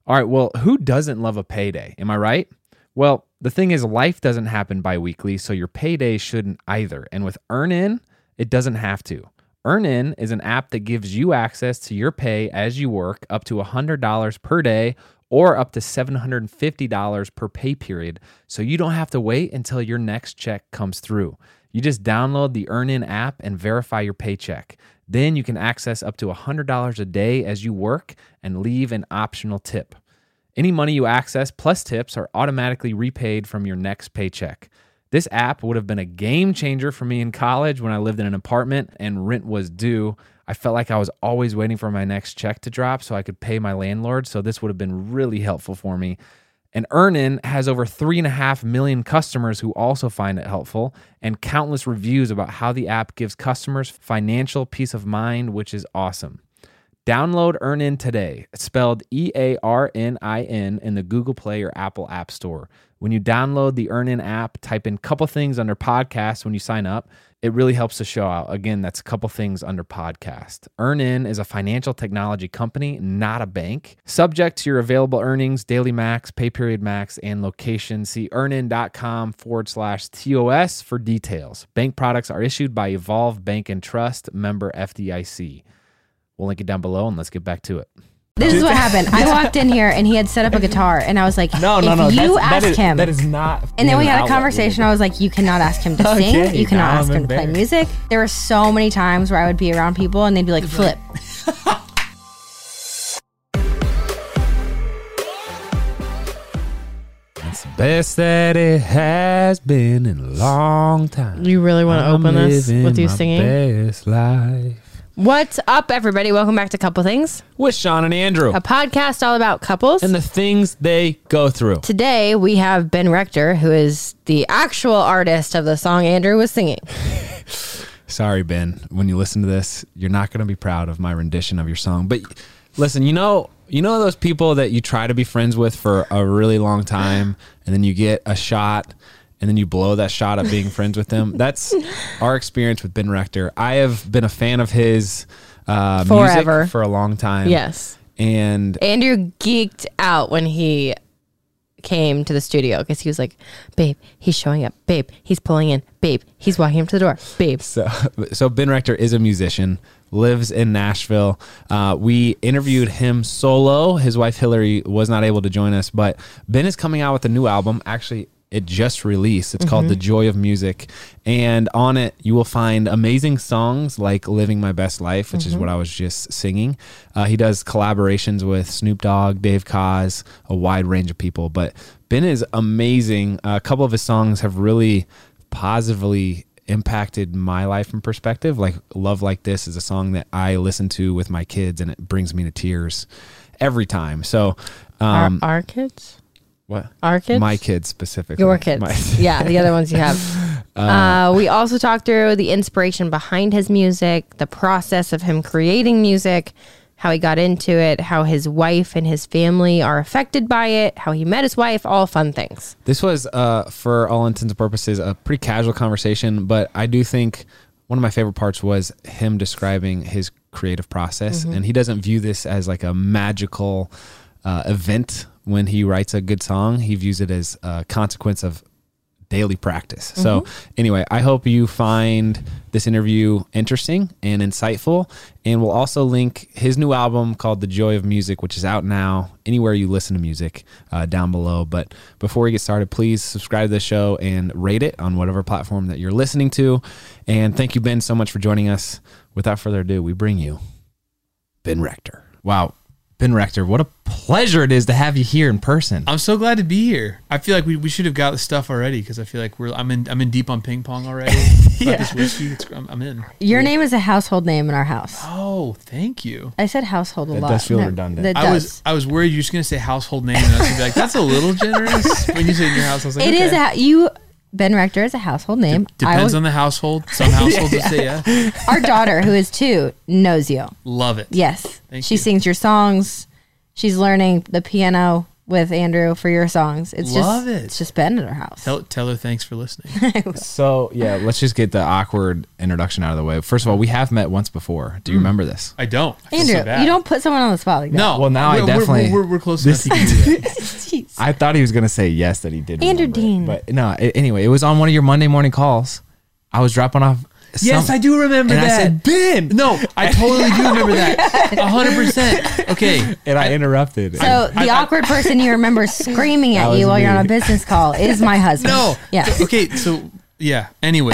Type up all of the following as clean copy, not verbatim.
All right, well, who doesn't love a payday? Am I right? Well, the thing is, life doesn't happen bi-weekly, so your payday shouldn't either. And with EarnIn, it doesn't have to. EarnIn is an app that gives you access to your pay as you work, up to $100 per day or up to $750 per pay period, so you don't have to wait until your next check comes through. You just download the EarnIn app and verify your paycheck. Then you can access up to $100 a day as you work and leave an optional tip. Any money you access plus tips are automatically repaid from your next paycheck. This app would have been a game changer for me in college when I lived in an apartment and rent was due. I felt like I was always waiting for my next check to drop so I could pay my landlord, so this would have been really helpful for me. And EarnIn has over 3.5 million customers who also find it helpful, and countless reviews about how the app gives customers financial peace of mind, which is awesome. Download EarnIn today. It's spelled EARNIN in the Google Play or Apple App Store. When you download the EarnIn app, type in Couple Things under podcast when you sign up. It really helps the show out. Again, that's Couple Things under podcast. EarnIn is a financial technology company, not a bank. Subject to your available earnings, daily max, pay period max, and location. See earnin.com/TOS for details. Bank products are issued by Evolve Bank and Trust, member FDIC. We'll link it down below, and let's get back to it. This is what happened. I walked in here and he had set up a guitar, and I was like, No. ask him. That is not. And then we had a conversation. I was like, you cannot ask him to sing. You cannot ask him to play music. There were so many times where I would be around people and they'd be like, flip. It's the best that it has been in a long time. You really want to open this with you singing? Best life. What's up, everybody? Welcome back to Couple Things, With Sean and Andrew. a podcast all about couples. And the things they go through. Today, we have Ben Rector, who is the actual artist of the song Andrew was singing. Sorry, Ben. When you listen to this, you're not going to be proud of my rendition of your song. But listen, you know those people that you try to be friends with for a really long time, and then you get a shot, and then you blow that shot at being friends with them. That's our experience with Ben Rector. I have been a fan of his Forever. music for a long time. Yes. And Andrew geeked out when he came to the studio because he was like, babe, he's showing up. Babe, he's pulling in. Babe, he's walking up to the door. Babe. So Ben Rector is a musician, lives in Nashville. We interviewed him solo. His wife Hillary was not able to join us, but Ben is coming out with a new album. Actually, it just released. It's called The Joy of Music. And on it, you will find amazing songs like Living My Best Life, which is what I was just singing. He does collaborations with Snoop Dogg, Dave Koz, a wide range of people. But Ben is amazing. A couple of his songs have really positively impacted my life and perspective. Like Love Like This is a song that I listen to with my kids, and it brings me to tears every time. So Our kids? what? Our kids? My kids specifically. Your kids. Yeah, the other ones you have. We also talked through the inspiration behind his music, the process of him creating music, how he got into it, how his wife and his family are affected by it, how he met his wife, all fun things. This was, for all intents and purposes, a pretty casual conversation, but I do think one of my favorite parts was him describing his creative process, and he doesn't view this as like a magical event. When he writes a good song, he views it as a consequence of daily practice. So anyway, I hope you find this interview interesting and insightful. And we'll also link his new album called The Joy of Music, which is out now anywhere you listen to music, down below. But before we get started, please subscribe to the show and rate it on whatever platform that you're listening to. And thank you, Ben, so much for joining us. Without further ado, we bring you Ben Rector. Wow. Ben Rector, what a pleasure it is to have you here in person. I'm so glad to be here. I feel like we should have got the stuff already because I feel like I'm in deep on ping pong already. Yeah. This whiskey, I'm in. Your name is a household name in our house. Oh, thank you. I said household a That lot. does feel redundant. That I does. was worried you were just gonna say household name, and I was gonna be like, that's a little generous. When you say in your house, I was like, It okay. is Ben Rector is a household name. Depends on the household. Some households will say yeah. Our daughter, who is 2, knows you. Love it. Yes. Thank she you. sings your songs. She's learning the piano with Andrew for your songs. It's Love just it. It's just been at our house. Tell her thanks for listening. So yeah, let's just get the awkward introduction out of the way. First of all, we have met once before. Do you remember this? I don't. I feel Andrew, so bad. you don't put someone on the spot like that. No. Well, now I definitely- We're close enough. You can do that. Jeez. I thought he was gonna say yes that he did. Andrew remember it. Dean. But no. Anyway, it was on one of your Monday morning calls. I was dropping off. Yes, I do remember and that. I said, Ben. No, I totally do remember that. 100%. Okay. And I interrupted. So the awkward person you remember screaming That at was you while you're me. on a business call is my husband. No. Yes. Okay, so yeah. Anyways,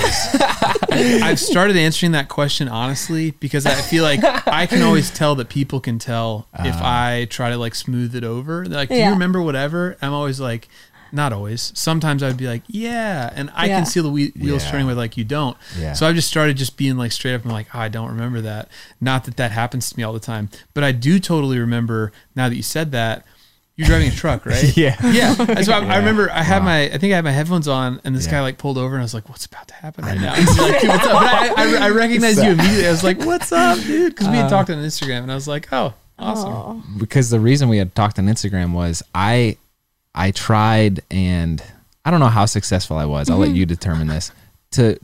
I've started answering that question honestly because I feel like I can always tell that people can tell if I try to like smooth it over. They're like, do you Yeah. remember whatever? I'm always like, not always. Sometimes I'd be like, yeah, and I Yeah. can see the wheels Yeah. turning with like you don't. Yeah. So I've just started just being like straight up and like, oh, I don't remember that. Not that that happens to me all the time, but I do totally remember now that you said that. You're driving a truck, right? Yeah. Yeah. So I remember I had Wow. I think I had my headphones on and this Yeah. guy like pulled over and I was like, what's about to happen right now? He's like, dude, what's up? But I recognized you immediately. I was like, what's up, dude? Because we had talked on Instagram and I was like, oh, awesome. Because the reason we had talked on Instagram was I tried, and I don't know how successful I was. I'll let you determine this. To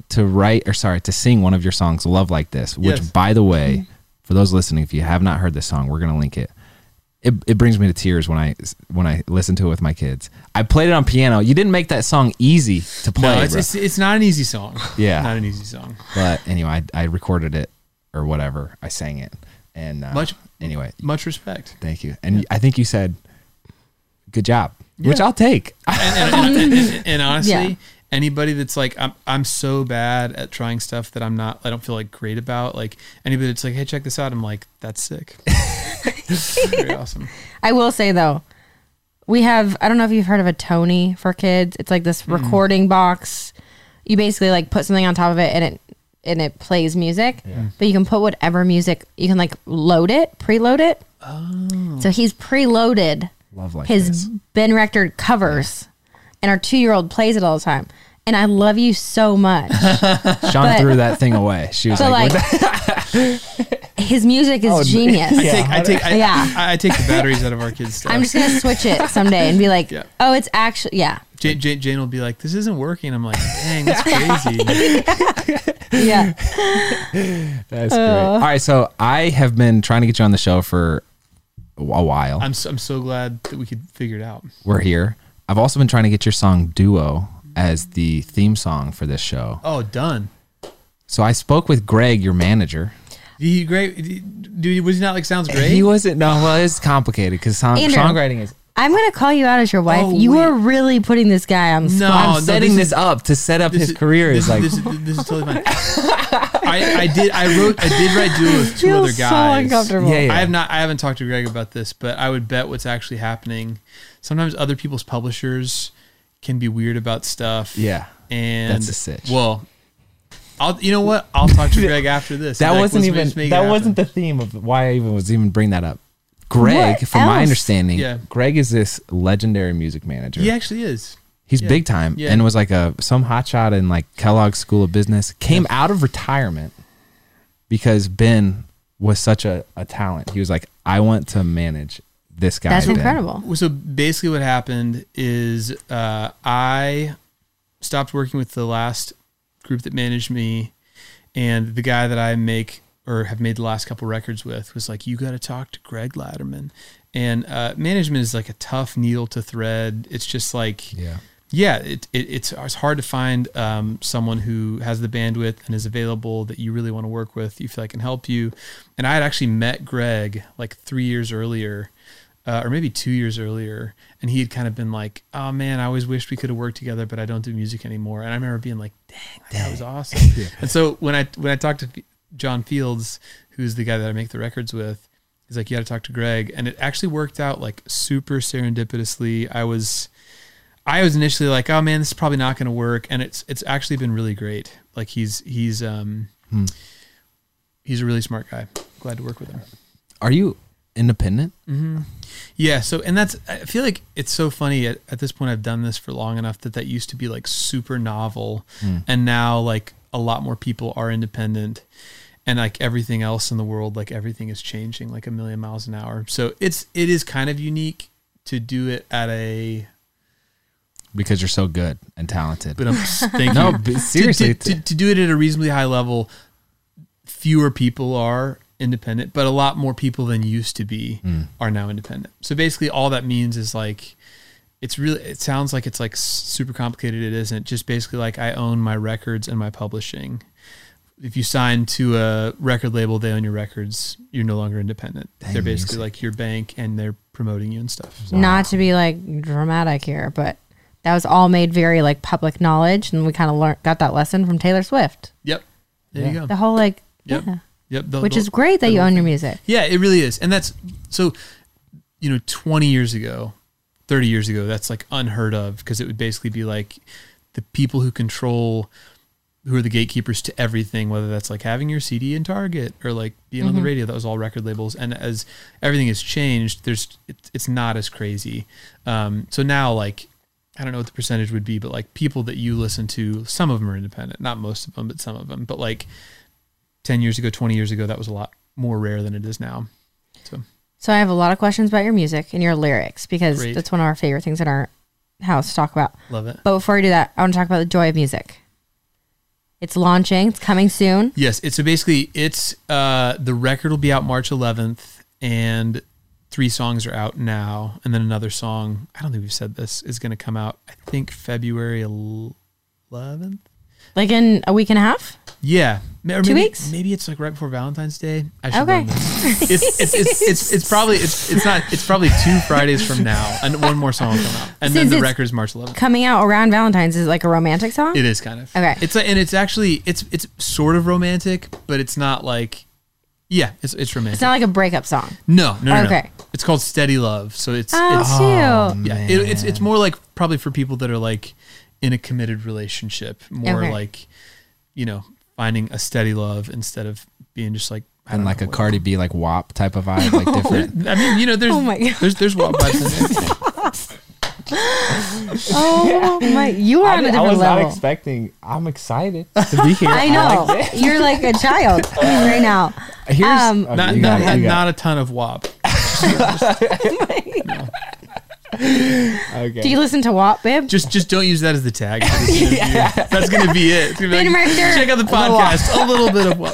sing one of your songs, "Love Like This," which, Yes. by the way, for those listening, if you have not heard this song, we're gonna link it. It brings me to tears when I listen to it with my kids. I played it on piano. You didn't make that song easy to play, No, bro. it's not an easy song. Yeah. Not an easy song. But anyway, I recorded it or whatever. I sang it, and anyway, Much respect. thank you. And I think you said, "Good job," which Yeah. I'll take. And honestly, Yeah. anybody that's like, I'm so bad at trying stuff that I don't feel like great about. Like anybody that's like, hey, check this out. I'm like, that's sick. Very awesome. I will say though, we have, I don't know if you've heard of a Tony for kids. It's like this recording box. You basically like put something on top of it and it plays music, but you can put whatever music, you can like preload it. Oh. So he's preloaded Love Like his This. Ben Rector covers, and our 2-year-old plays it all the time. And I love you so much. Sean But- threw that thing away. She was So like, like, his music is genius. I take the batteries out of our kids' stuff. I'm just gonna switch it someday and be like, Yeah. oh, it's actually Jane will be like, this isn't working. I'm like, dang, that's crazy. yeah. That's great. All right, so I have been trying to get you on the show for a while. I'm so glad that we could figure it out. We're here. I've also been trying to get your song "Duo" as the theme song for this show. Oh, done. So I spoke with Greg, your manager. Dude, was he not like sounds great? He wasn't. No, well, it's complicated because Andrew. songwriting is. I'm gonna call you out as your wife. Oh, you wait. are really putting this guy on the No, spot. I'm setting this up to set up his career. Is like this is totally fine. I did write duo with two Feels other so guys. uncomfortable. Yeah. I haven't talked to Greg about this, but I would bet what's actually happening. Sometimes other people's publishers can be weird about stuff. Yeah, and that's a sitch. Well, you know what? I'll talk to Greg after this. that Like, wasn't let's even. just make it That happen. wasn't the theme of why I was even bring that up. Greg, What from my else? understanding, Yeah. Greg is this legendary music manager. He actually is. He's Yeah. big time Yeah. and was like some hotshot in like Kellogg's School of Business. Came out of retirement because Ben was such a talent. He was like, I want to manage this guy. That's Ben. incredible. So basically, what happened is I stopped working with the last group that managed me, and the guy that I make or have made the last couple records with was like, you got to talk to Greg Latterman. And management is like a tough needle to thread. It's just like, it's hard to find someone who has the bandwidth and is available that you really want to work with, you feel like can help you. And I had actually met Greg like 3 years earlier, or maybe 2 years earlier, and he had kind of been like, oh man, I always wished we could have worked together, but I don't do music anymore. And I remember being like, dang, that was awesome. And so when I talked to John Fields, who's the guy that I make the records with, he's like, you got to talk to Greg. And it actually worked out like super serendipitously. I was initially like, oh man, this is probably not going to work. And it's actually been really great. Like he's a really smart guy. Glad to work with him. Are you independent? Mm-hmm. Yeah. So, and I feel like it's so funny at this point, I've done this for long enough that used to be like super novel. And now like a lot more people are independent. And like everything else in the world, like everything is changing like a million miles an hour. So it is kind of unique to do it at a Because you're so good and talented. but thank No, you. but seriously. to do it at a reasonably high level, fewer people are independent, but a lot more people than used to be are now independent. So basically all that means is like, it sounds like it's like super complicated. It isn't. Just basically like I own my records and my publishing. If you sign to a record label, they own your records. You're no longer independent. They're basically like your bank and they're promoting you and stuff. Not to be like dramatic here, but that was all made very like public knowledge, and we kind of got that lesson from Taylor Swift. Yep. There you go. The whole like, Yep. yeah. Yep. Which is great that you own your music. Yeah, it really is. And that's so, 20 years ago, 30 years ago, that's like unheard of, because it would basically be like the people who are the gatekeepers to everything, whether that's like having your CD in Target or like being on the radio. That was all record labels. And as everything has changed, it's not as crazy. So now, like, I don't know what the percentage would be, but like people that you listen to, some of them are independent, not most of them, but some of them. But like 10 years ago, 20 years ago, that was a lot more rare than it is now. So I have a lot of questions about your music and your lyrics, because Great. that's one of our favorite things in our house to talk about. Love it. But before we do that, I want to talk about the joy of music. It's launching. It's coming soon. Yes. So basically it's, the record will be out March 11th, and 3 songs are out now. And then another song, I don't think we've said this, is going to come out, I think February 11th. Like in a week and a half? Yeah. Or 2 weeks? Maybe it's like right before Valentine's Day. I should Okay. learn this. It's probably 2 Fridays from now, and one more song will come out. And Since then the it's record is March 11th. Coming out around Valentine's is like a romantic song? It is kind of. Okay. It's like, and it's actually, it's it's romantic, but it's not like, yeah, it's romantic. It's not like a breakup song. No. Okay. It's called Steady Love. So it's Oh, cute. yeah, it's more like probably for people that are like in a committed relationship, more Okay. like, finding a steady love instead of being just like, I And don't like know a what- Cardi B, like WAP type of vibe, like different. I mean, there's Oh my God. there's WAP vibes in there. Oh my! You are on a different level. expecting. I'm excited to be here. I know. You're like a child right now. Here's Um, Not a ton of WAP. okay. Do you listen to WAP, babe? Just don't use that as the tag. That's gonna be it. It's gonna be Band like, director. check out the podcast. A little bit of WAP.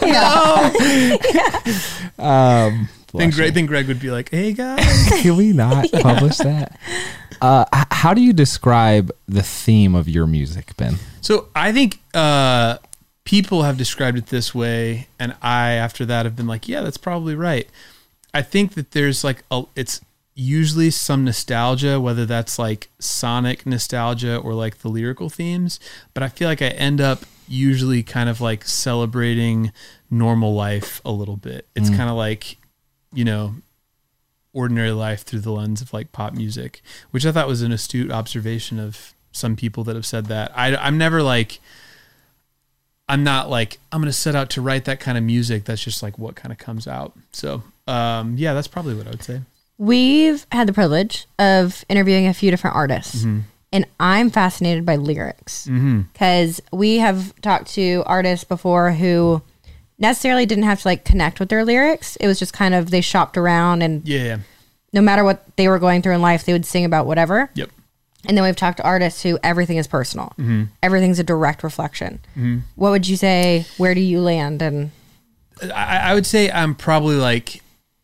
Then Greg would be like, "Hey guys." Can we not publish that? How do you describe the theme of your music, Ben? So I think people have described it this way, and I, after that, have been like, yeah, that's probably right. I think that there's like it's usually some nostalgia, whether that's like sonic nostalgia or like the lyrical themes, but I feel like I end up usually kind of like celebrating normal life a little bit. It's kind of like, ordinary life through the lens of like pop music, which I thought was an astute observation of some people that have said that. I'm never like, I'm not like, I'm going to set out to write that kind of music. That's just like what kind of comes out. So, yeah, that's probably what I would say. We've had the privilege of interviewing a few different artists, and I'm fascinated by lyrics because we have talked to artists before who necessarily didn't have to like connect with their lyrics. It was just kind of, they shopped around, and Yeah. no matter what they were going through in life, they would sing about whatever. Yep. And then we've talked to artists who everything is personal. Everything's a direct reflection. What would you say? Where do you land? And I would say I'm probably like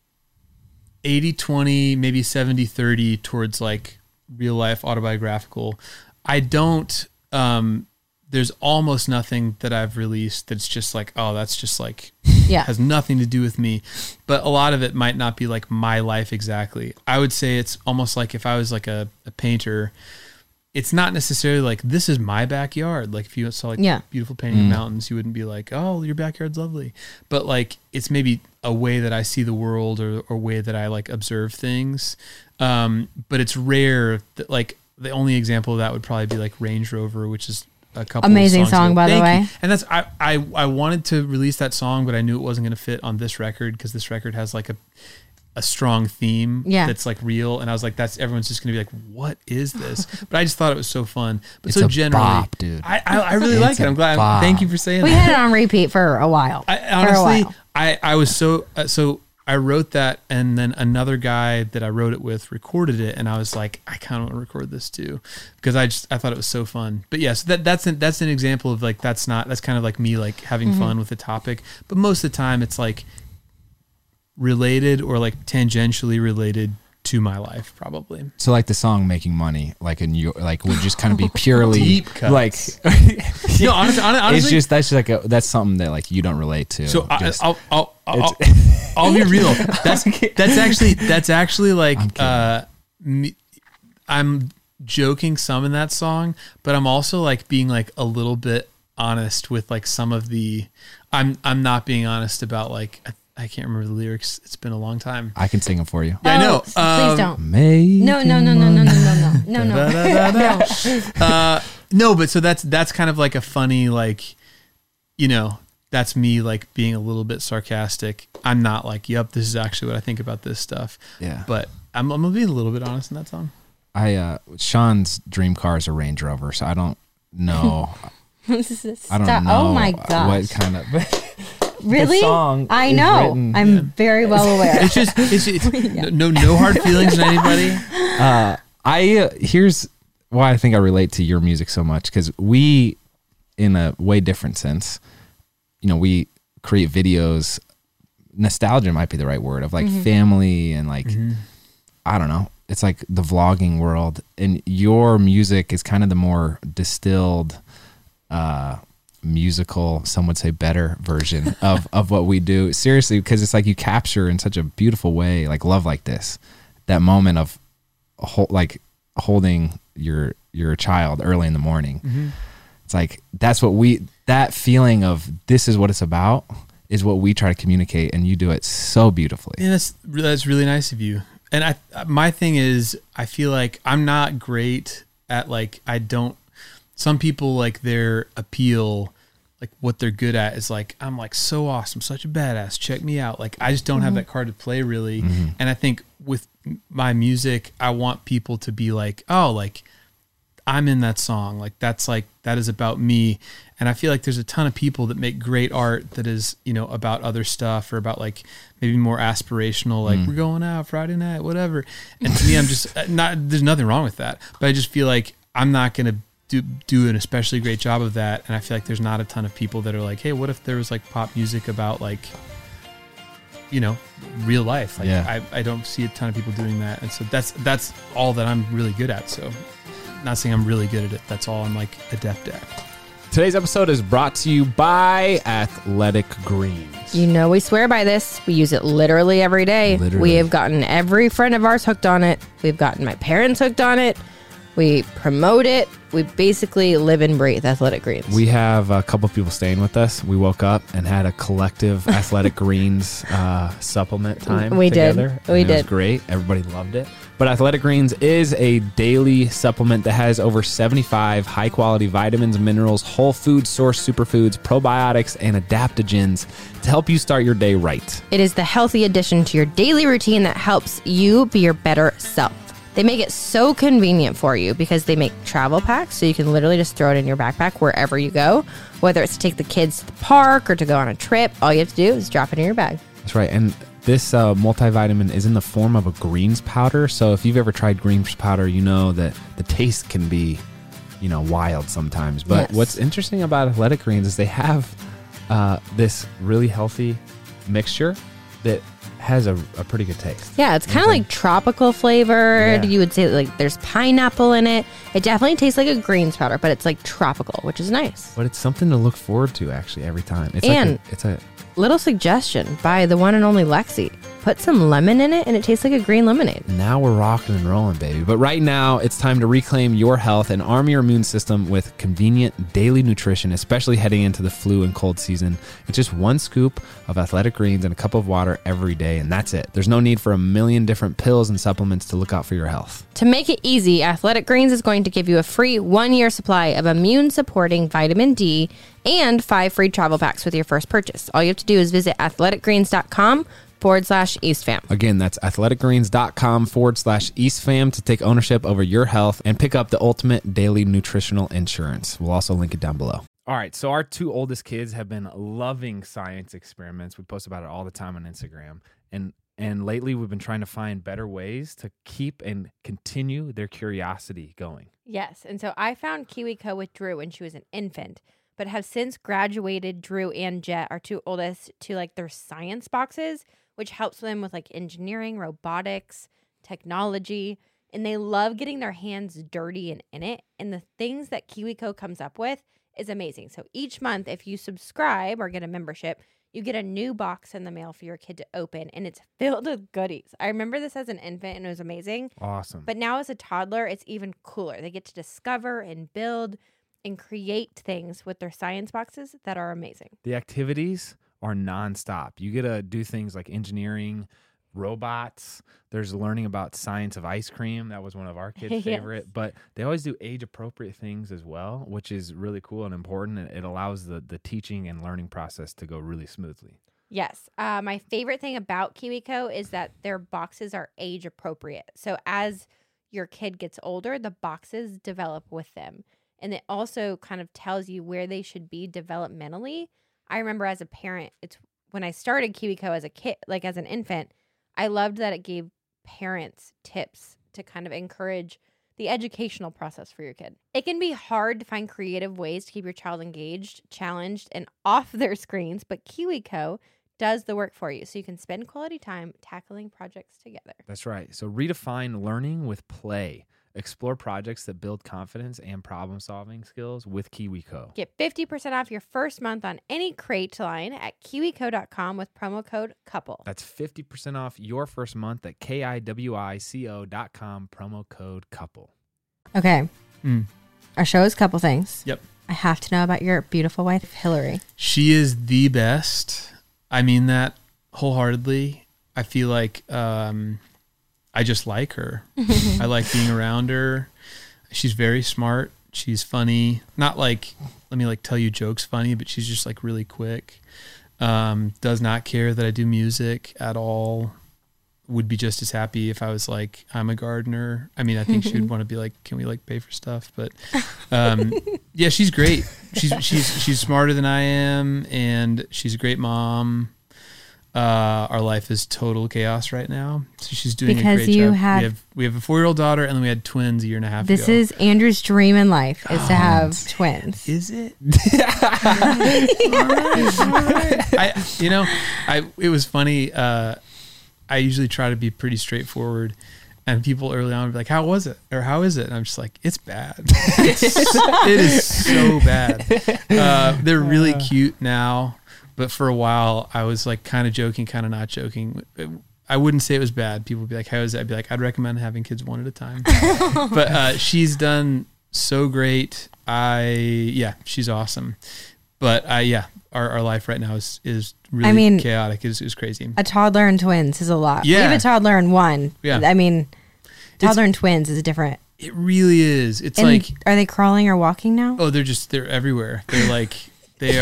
80-20, maybe 70-30 towards like real life autobiographical. I don't, there's almost nothing that I've released that's just like, oh, that's just like, yeah, has nothing to do with me. But a lot of it might not be like my life exactly. I would say it's almost like if I was like a painter, it's not necessarily like, this is my backyard. Like if you saw like beautiful painting of mountains, you wouldn't be like, oh, your backyard's lovely. But like, it's maybe a way that I see the world or way that I like observe things. But it's rare that like the only example of that would probably be like Range Rover, which is a couple amazing of songs song, ago. by the Thank way. you. And that's, I wanted to release that song, but I knew it wasn't going to fit on this record because this record has like a strong theme that's like real, and I was like, that's, everyone's just gonna be like, what is this? But I just thought it was so fun. But It's so a generally, bop, dude. I really like it. I'm glad. bop. Thank you for saying we that. had it on repeat for a while. Honestly, I was so I wrote that, and then another guy that I wrote it with recorded it, and I was like, I kind of want to record this too, because I thought it was so fun. But yes, that's an example of like that's kind of like me like having fun with the topic. But most of the time, it's like related or like tangentially related to my life, probably. So like the song "Making Money," like in your like would just kind of be purely Deep cuts. like. No, honestly, it's just that's something that like you don't relate to. So just, I'll be real. That's actually like I'm joking some in that song, but I'm also like being like a little bit honest with like some of the. I'm not being honest about like I can't remember the lyrics. It's been a long time. I can sing them for you. Yeah, I know. Please don't. No. No, but so that's kind of like a funny like, you know, that's me like being a little bit sarcastic. I'm not like, yep, this is actually what I think about this stuff. Yeah. But I'm gonna be a little bit honest in that song. Sean's dream car is a Range Rover, so I don't know. I don't know. Oh my gosh. What kind of really? Song I know. written, I'm very well aware. It's just no hard feelings in anybody. Here's why I think I relate to your music so much, because we, in a way different sense, you know, we create videos. Nostalgia might be the right word, of like family and like I don't know. It's like the vlogging world, and your music is kind of the more distilled, musical, some would say better version of what we do. Seriously, because it's like you capture in such a beautiful way, like Love Like This, that moment of holding your child early in the morning. It's like that feeling of this is what it's about is what we try to communicate, and you do it so beautifully. Yeah, that's really nice of you. And my thing is, I feel like I'm not great at like, some people like their appeal, like what they're good at is like, I'm like so awesome, such a badass, check me out. Like I just don't have that card to play really. And I think with my music, I want people to be like, oh, like I'm in that song. Like that is about me. And I feel like there's a ton of people that make great art that is, you know, about other stuff or about like maybe more aspirational, like we're going out Friday night, whatever. And to me, I'm just there's nothing wrong with that, but I just feel like I'm not going to do an especially great job of that. And I feel like there's not a ton of people that are like, hey, what if there was like pop music about like, you know, real life? Like I don't see a ton of people doing that. And so that's all that I'm really good at. So not saying I'm really good at it. That's all I'm like adept at. Today's episode is brought to you by Athletic Greens. You know we swear by this. We use it literally every day. We have gotten every friend of ours hooked on it. We've gotten my parents hooked on it. We promote it. We basically live and breathe Athletic Greens. We have a couple of people staying with us. We woke up and had a collective Athletic Greens supplement time together. We did. It was great. Everybody loved it. But Athletic Greens is a daily supplement that has over 75 high-quality vitamins, minerals, whole food source superfoods, probiotics, and adaptogens to help you start your day right. It is the healthy addition to your daily routine that helps you be your better self. They make it so convenient for you because they make travel packs, so you can literally just throw it in your backpack wherever you go. Whether it's to take the kids to the park or to go on a trip, all you have to do is drop it in your bag. That's right. And this multivitamin is in the form of a greens powder. So if you've ever tried greens powder, you know that the taste can be, you know, wild sometimes. But what's interesting about Athletic Greens is they have this really healthy mixture that has a pretty good taste. Yeah, it's kind of like tropical flavored. Yeah. You would say like there's pineapple in it. It definitely tastes like a greens powder, but it's like tropical, which is nice. But it's something to look forward to actually every time. It's and like it's a little suggestion by the one and only Lexi. Put some lemon in it and it tastes like a green lemonade. Now we're rocking and rolling, baby. But right now, it's time to reclaim your health and arm your immune system with convenient daily nutrition, especially heading into the flu and cold season. It's just one scoop of Athletic Greens and a cup of water every day, and that's it. There's no need for a million different pills and supplements to look out for your health. To make it easy, Athletic Greens is going to give you a free 1-year supply of immune-supporting vitamin D and 5 free travel packs with your first purchase. All you have to do is visit athleticgreens.com/EastFam. Again, that's athleticgreens.com/EastFam to take ownership over your health and pick up the ultimate daily nutritional insurance. We'll also link it down below. All right, so our two oldest kids have been loving science experiments. We post about it all the time on Instagram. And lately we've been trying to find better ways to keep and continue their curiosity going. Yes. And so I found KiwiCo with Drew when she was an infant, but have since graduated Drew and Jet, our two oldest, to like their science boxes, which helps them with like engineering, robotics, technology. And they love getting their hands dirty and in it. And the things that KiwiCo comes up with is amazing. So each month, if you subscribe or get a membership, you get a new box in the mail for your kid to open, and it's filled with goodies. I remember this as an infant, and it was amazing. Awesome. But now as a toddler, it's even cooler. They get to discover and build and create things with their science boxes that are amazing. The activities are nonstop. You get to do things like engineering, robots. There's learning about science of ice cream. That was one of our kids' Yes. favorite. But they always do age-appropriate things as well, which is really cool and important. And it allows the teaching and learning process to go really smoothly. Yes. My favorite thing about KiwiCo is that their boxes are age appropriate. So as your kid gets older, the boxes develop with them. And it also kind of tells you where they should be developmentally. I remember as a parent, it's when I started KiwiCo as a kid, like as an infant, I loved that it gave parents tips to kind of encourage the educational process for your kid. It can be hard to find creative ways to keep your child engaged, challenged, and off their screens, but KiwiCo does the work for you so you can spend quality time tackling projects together. That's right. So redefine learning with play. Explore projects that build confidence and problem-solving skills with KiwiCo. Get 50% off your first month on any crate line at kiwico.com with promo code COUPLE. That's 50% off your first month at kiwico.com, promo code COUPLE. Okay. Our show is Couple Things. Yep. I have to know about your beautiful wife, Hillary. She is the best. I mean that wholeheartedly. I feel like I just like her. I like being around her. She's very smart. She's funny. Not like, let me like tell you jokes funny, but she's just like really quick. Does not care that I do music at all. Would be just as happy if I was like, I'm a gardener. I mean, I think she would want to be like, can we like pay for stuff? But yeah, she's great. She's smarter than I am, and she's a great mom. Our life is total chaos right now. So she's doing Because a great you job. had- We have a 4-year-old daughter, and then we had twins a year and a half ago. This is Andrew's dream in life is to have twins. Is it? It was funny. I usually try to be pretty straightforward, and people early on would be like, "How was it?" or "How is it?" And I'm just like, "It's bad. It is so bad." They're really cute now, but for a while I was like kind of joking, kind of not joking. I wouldn't say it was bad. People would be like, "How is it?" I'd be like, "I'd recommend having kids one at a time." But she's done so great. She's awesome. But our life right now is really chaotic. It's crazy. A toddler and twins is a lot. Yeah. We have a toddler and one. Yeah. I mean, toddler and twins is different. It really is. It's And like, are they crawling or walking now? oh, they're everywhere. They're like, they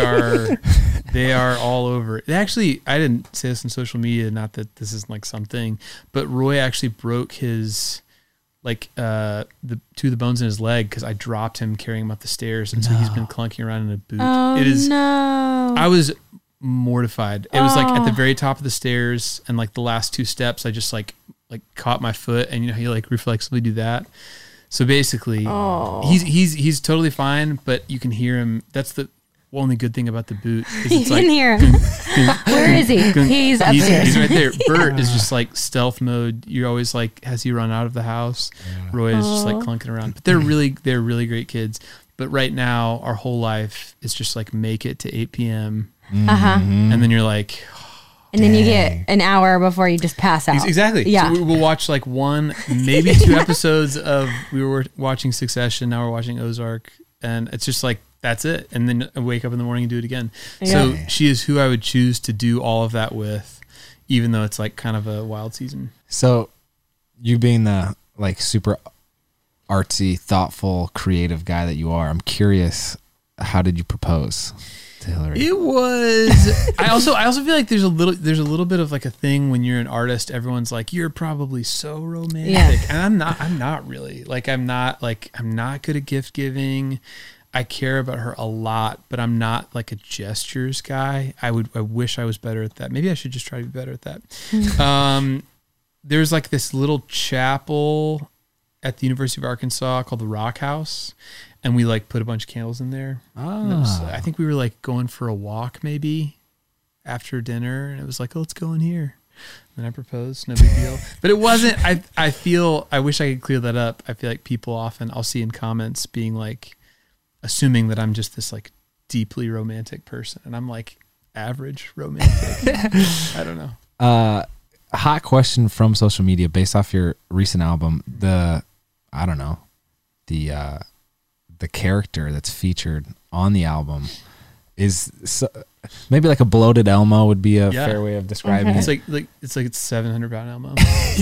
are all over. Actually, I didn't say this on social media, not that this is like something, but Roy actually broke his, like, the bones in his leg because I dropped him carrying him up the stairs. And so he's been clunking around in a boot. Oh, no. I was mortified. It was like at the very top of the stairs, and like the last 2 steps, I just like caught my foot, and you know how you like reflexively do that. So basically, he's totally fine, but you can hear him. That's the only good thing about the boot. Is You it's can like, hear him. Where is he? He's upstairs. He's right there. Bert is just like stealth mode. You're always like, has he run out of the house? Roy is just like clunking around. But they're really great kids. But right now, our whole life is just like make it to 8 p.m. Uh-huh. And then you're like, And then you get an hour before you just pass out. exactly. Yeah. So we'll watch like 1, maybe 2 episodes of, we were watching Succession. Now we're watching Ozark. And it's just like, that's it. And then I wake up in the morning and do it again. So she is who I would choose to do all of that with, even though it's like kind of a wild season. So you being the like super artsy, thoughtful, creative guy that you are, I'm curious, how did you propose to Hillary? It was, I also feel like there's a little bit of like a thing when you're an artist, everyone's like, you're probably so romantic. Yeah. And I'm not really like, I'm not good at gift giving. I care about her a lot, but I'm not like a gestures guy. I wish I was better at that. Maybe I should just try to be better at that. There's like this little chapel at the University of Arkansas called the Rock House, and we like put a bunch of candles in there. And it was, I think we were like going for a walk maybe after dinner, and it was like, oh, let's go in here. And I proposed, no big deal. But it wasn't, I wish I could clear that up. I feel like people often, I'll see in comments being like, assuming that I'm just this like deeply romantic person, and I'm like average romantic. I don't know. Hot question from social media based off your recent album. The character that's featured on the album is maybe like a bloated Elmo would be a fair way of describing It's it. it's 700-pound Elmo.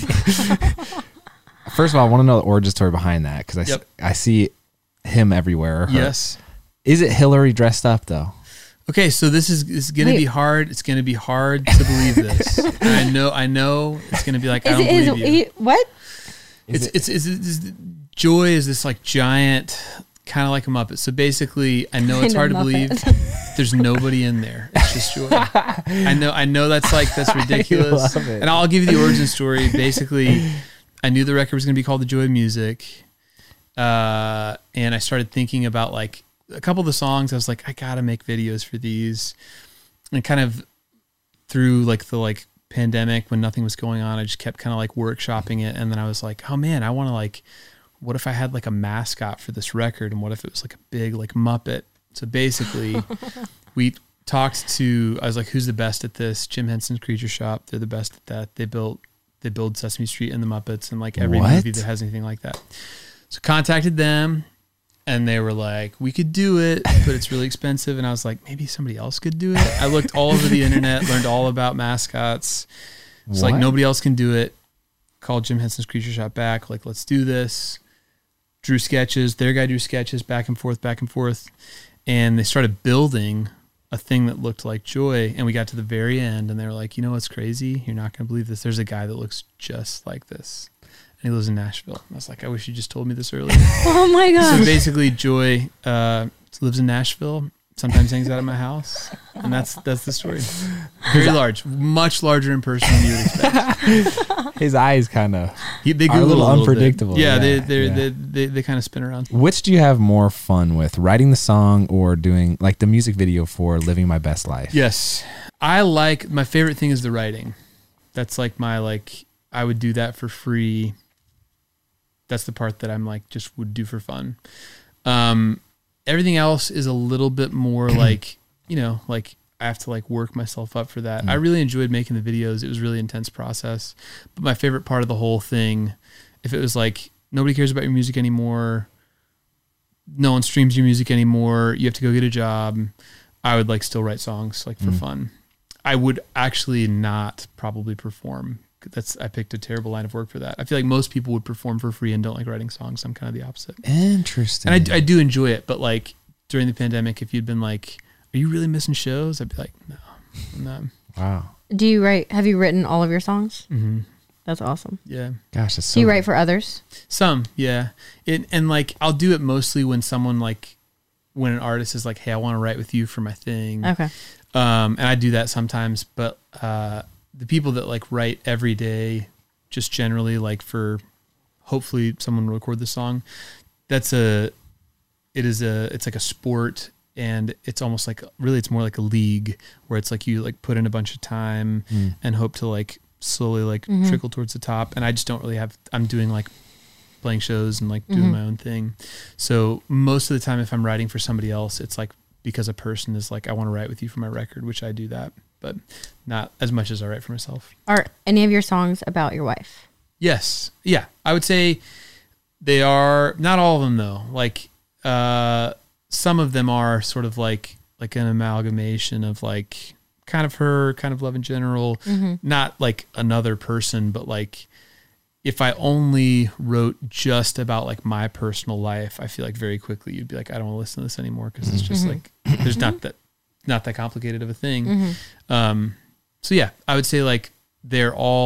First of all, I want to know the origin story behind that, because I see him everywhere. Yes. Is it Hillary dressed up though? Okay, so this is going to be hard. It's going to be hard to believe this. And I know it's going to be like, I don't believe you. What? It's Joy is this like giant, kind of like a Muppet. So basically, I know it's hard to believe. There's nobody in there. It's just Joy. I know that's ridiculous. I love it. And I'll give you the origin story. Basically, I knew the record was going to be called The Joy of Music. And I started thinking about like a couple of the songs. I was like, I gotta make videos for these. And kind of through like the pandemic, when nothing was going on, I just kept kind of like workshopping it. And then I was like, oh man, I want to like, what if I had like a mascot for this record? And what if it was like a big like Muppet? So basically we talked to, I was like, who's the best at this? Jim Henson's Creature Shop. They're the best at that. They build Sesame Street and the Muppets and like every movie that has anything like that. So contacted them, and they were like, we could do it, but it's really expensive. And I was like, maybe somebody else could do it. I looked all over the internet, learned all about mascots. It's like, nobody else can do it. Called Jim Henson's Creature Shop back. Like, let's do this. Drew sketches. Their guy drew sketches back and forth. And they started building a thing that looked like Joy. And we got to the very end, and they were like, you know what's crazy? You're not going to believe this. There's a guy that looks just like this. And he lives in Nashville. I was like, I wish you just told me this earlier. Oh my God. So basically, Joy lives in Nashville, sometimes hangs out at my house. And that's the story. Very large, much larger in person than you would expect. His eyes kind of They grew are a little bit. unpredictable. Yeah, they kind of spin around. Which do you have more fun with, writing the song or doing like the music video for Living My Best Life? Yes. My favorite thing is the writing. That's like I would do that for free. That's the part that I'm like, just would do for fun. Everything else is a little bit more like, like I have to like work myself up for that. I really enjoyed making the videos. It was a really intense process. But my favorite part of the whole thing, if it was like, nobody cares about your music anymore, no one streams your music anymore, you have to go get a job, I would like still write songs like for fun. I would actually not probably perform. I picked a terrible line of work for that. I feel like most people would perform for free and don't like writing songs. I'm kind of the opposite. Interesting. And I do enjoy it, but like during the pandemic, if you'd been like, are you really missing shows? I'd be like, no, I'm not. Wow. Do you write? Have you written all of your songs? Mm-hmm. That's awesome. Yeah. Gosh, that's so Do you write for others? Some, yeah. And like, I'll do it mostly when when an artist is like, hey, I want to write with you for my thing. Okay. And I do that sometimes, but the people that like write every day, just generally like for hopefully someone will record the song, it's like a sport, and it's almost like, really it's more like a league where it's like you like put in a bunch of time and hope to like slowly like trickle towards the top. And I just don't really I'm doing like playing shows and like doing my own thing. So most of the time if I'm writing for somebody else, it's like because a person is like, I want to write with you for my record, which I do that, but not as much as I write for myself. Are any of your songs about your wife? Yes. Yeah. I would say they are, not all of them though. Like, some of them are sort of like an amalgamation of like kind of her, kind of Love in General, not like another person, but like if I only wrote just about like my personal life, I feel like very quickly you'd be like, I don't want to listen to this anymore. Cause it's just like, there's not that complicated of a thing. So yeah, I would say like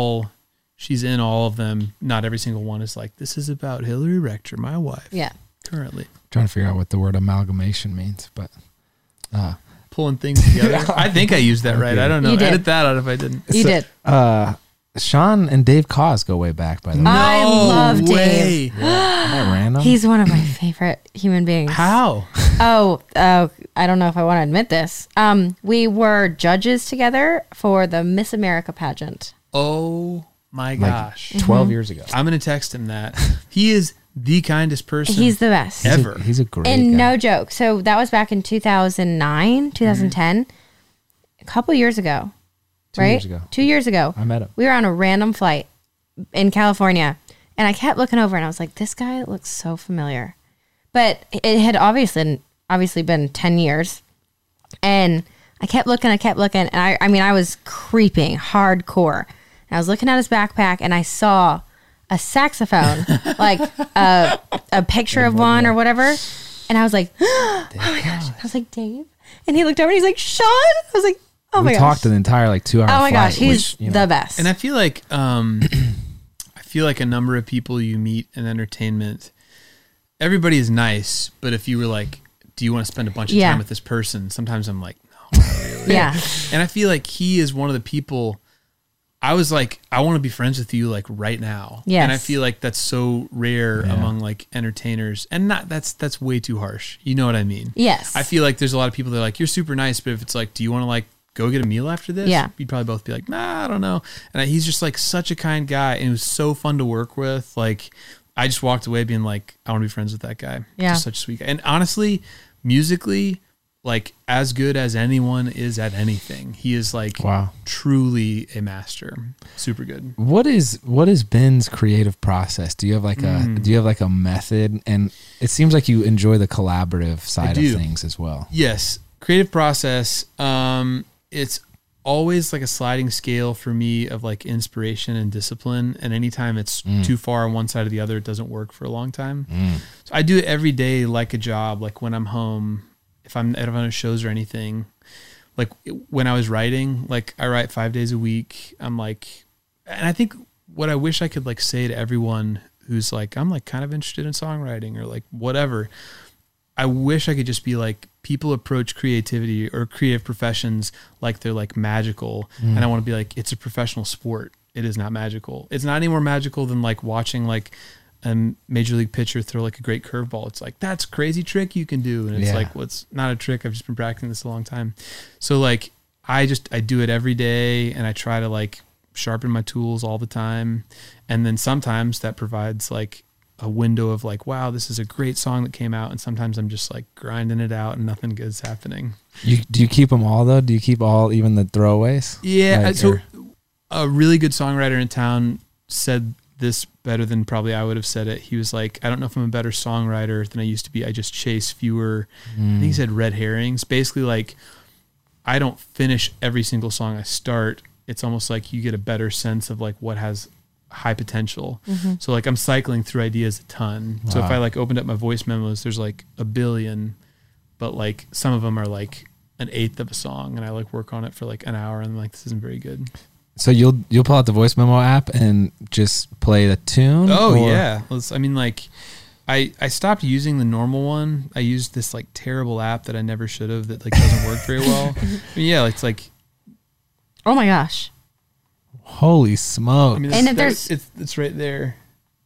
she's in all of them. Not every single one is like, this is about Hillary Rector, my wife. Yeah. currently. Trying to figure out what the word amalgamation means, but Pulling things together. I think I used that right. I don't know. You did. Edit that out if I didn't. You did. Sean and Dave Cause go way back, by the way. I love Dave. Isn't that random? He's one of my favorite human beings. How? Oh, I don't know if I want to admit this. We were judges together for the Miss America pageant. Oh my gosh. 12 years ago. I'm going to text him that. He is the kindest person He's the best. ever. He's a great And guy. no joke. So that was back in 2009, 2010, a couple years ago. 2 right? years ago. 2 years ago. I met him. We were on a random flight in California, and I kept looking over, and I was like, this guy looks so familiar. But it had obviously been 10 years. And I kept looking, and I mean, I was creeping hardcore. And I was looking at his backpack, and I saw a saxophone, like a picture of one or whatever. And I was like, oh my gosh. I was like, Dave? And he looked over, and he's like, Sean? I was like, oh my we gosh. talked an entire 2 hour Oh my flight, gosh, he's which, you know, the best. And I feel like a number of people you meet in entertainment, everybody is nice, but if you were like, do you want to spend a bunch of time with this person? Sometimes I'm like, no, not really. Yeah. And I feel like he is one of the people I was like, I want to be friends with you like right now. Yes. And I feel like that's so rare among like entertainers, and not that's way too harsh. You know what I mean? Yes. I feel like there's a lot of people that are like, you're super nice, but if it's like, do you want to like go get a meal after this? Yeah. You'd probably both be like, nah, I don't know. And he's just like such a kind guy, and it was so fun to work with. Like, I just walked away being like, I want to be friends with that guy. Yeah. Just such a sweet guy. And honestly, musically, like as good as anyone is at anything. He is like truly a master. Super good. What is Ben's creative process? Do you have like a method? And it seems like you enjoy the collaborative side of things as well. Yes. Creative process. It's always like a sliding scale for me of like inspiration and discipline. And anytime it's too far on one side or the other, it doesn't work for a long time. So I do it every day like a job. Like when I'm home, if I'm at shows or anything, like when I was writing, like I write 5 days a week. I'm like, and I think what I wish I could like say to everyone who's like, I'm like kind of interested in songwriting or like whatever. I wish I could just be like, people approach creativity or creative professions like they're like magical. And I want to be like, it's a professional sport. It is not magical. It's not any more magical than like watching like a major league pitcher throw like a great curveball. It's like, that's a crazy trick you can do. And it's like, well, it's not a trick. I've just been practicing this a long time. So like, I do it every day, and I try to like sharpen my tools all the time. And then sometimes that provides like a window of like, wow, this is a great song that came out. And sometimes I'm just like grinding it out and nothing good's happening. Do you keep them all though? Do you keep all, even the throwaways? Yeah. So a really good songwriter in town said this better than probably I would have said it. He was like, I don't know if I'm a better songwriter than I used to be. I just chase fewer, I think he said red herrings. Basically like, I don't finish every single song I start. It's almost like you get a better sense of like what has high potential. So like I'm cycling through ideas a ton. So if I like opened up my voice memos, there's like a billion, but like some of them are like an eighth of a song, and I like work on it for like an hour, and I'm like, this isn't very good. So you'll pull out the voice memo app and just play the tune? Oh yeah. I mean, like I stopped using the normal one. I used this like terrible app that I never should have, that like doesn't work very well. I mean, yeah, it's like, oh my gosh. Holy smoke. I mean, And if there's- it's right there.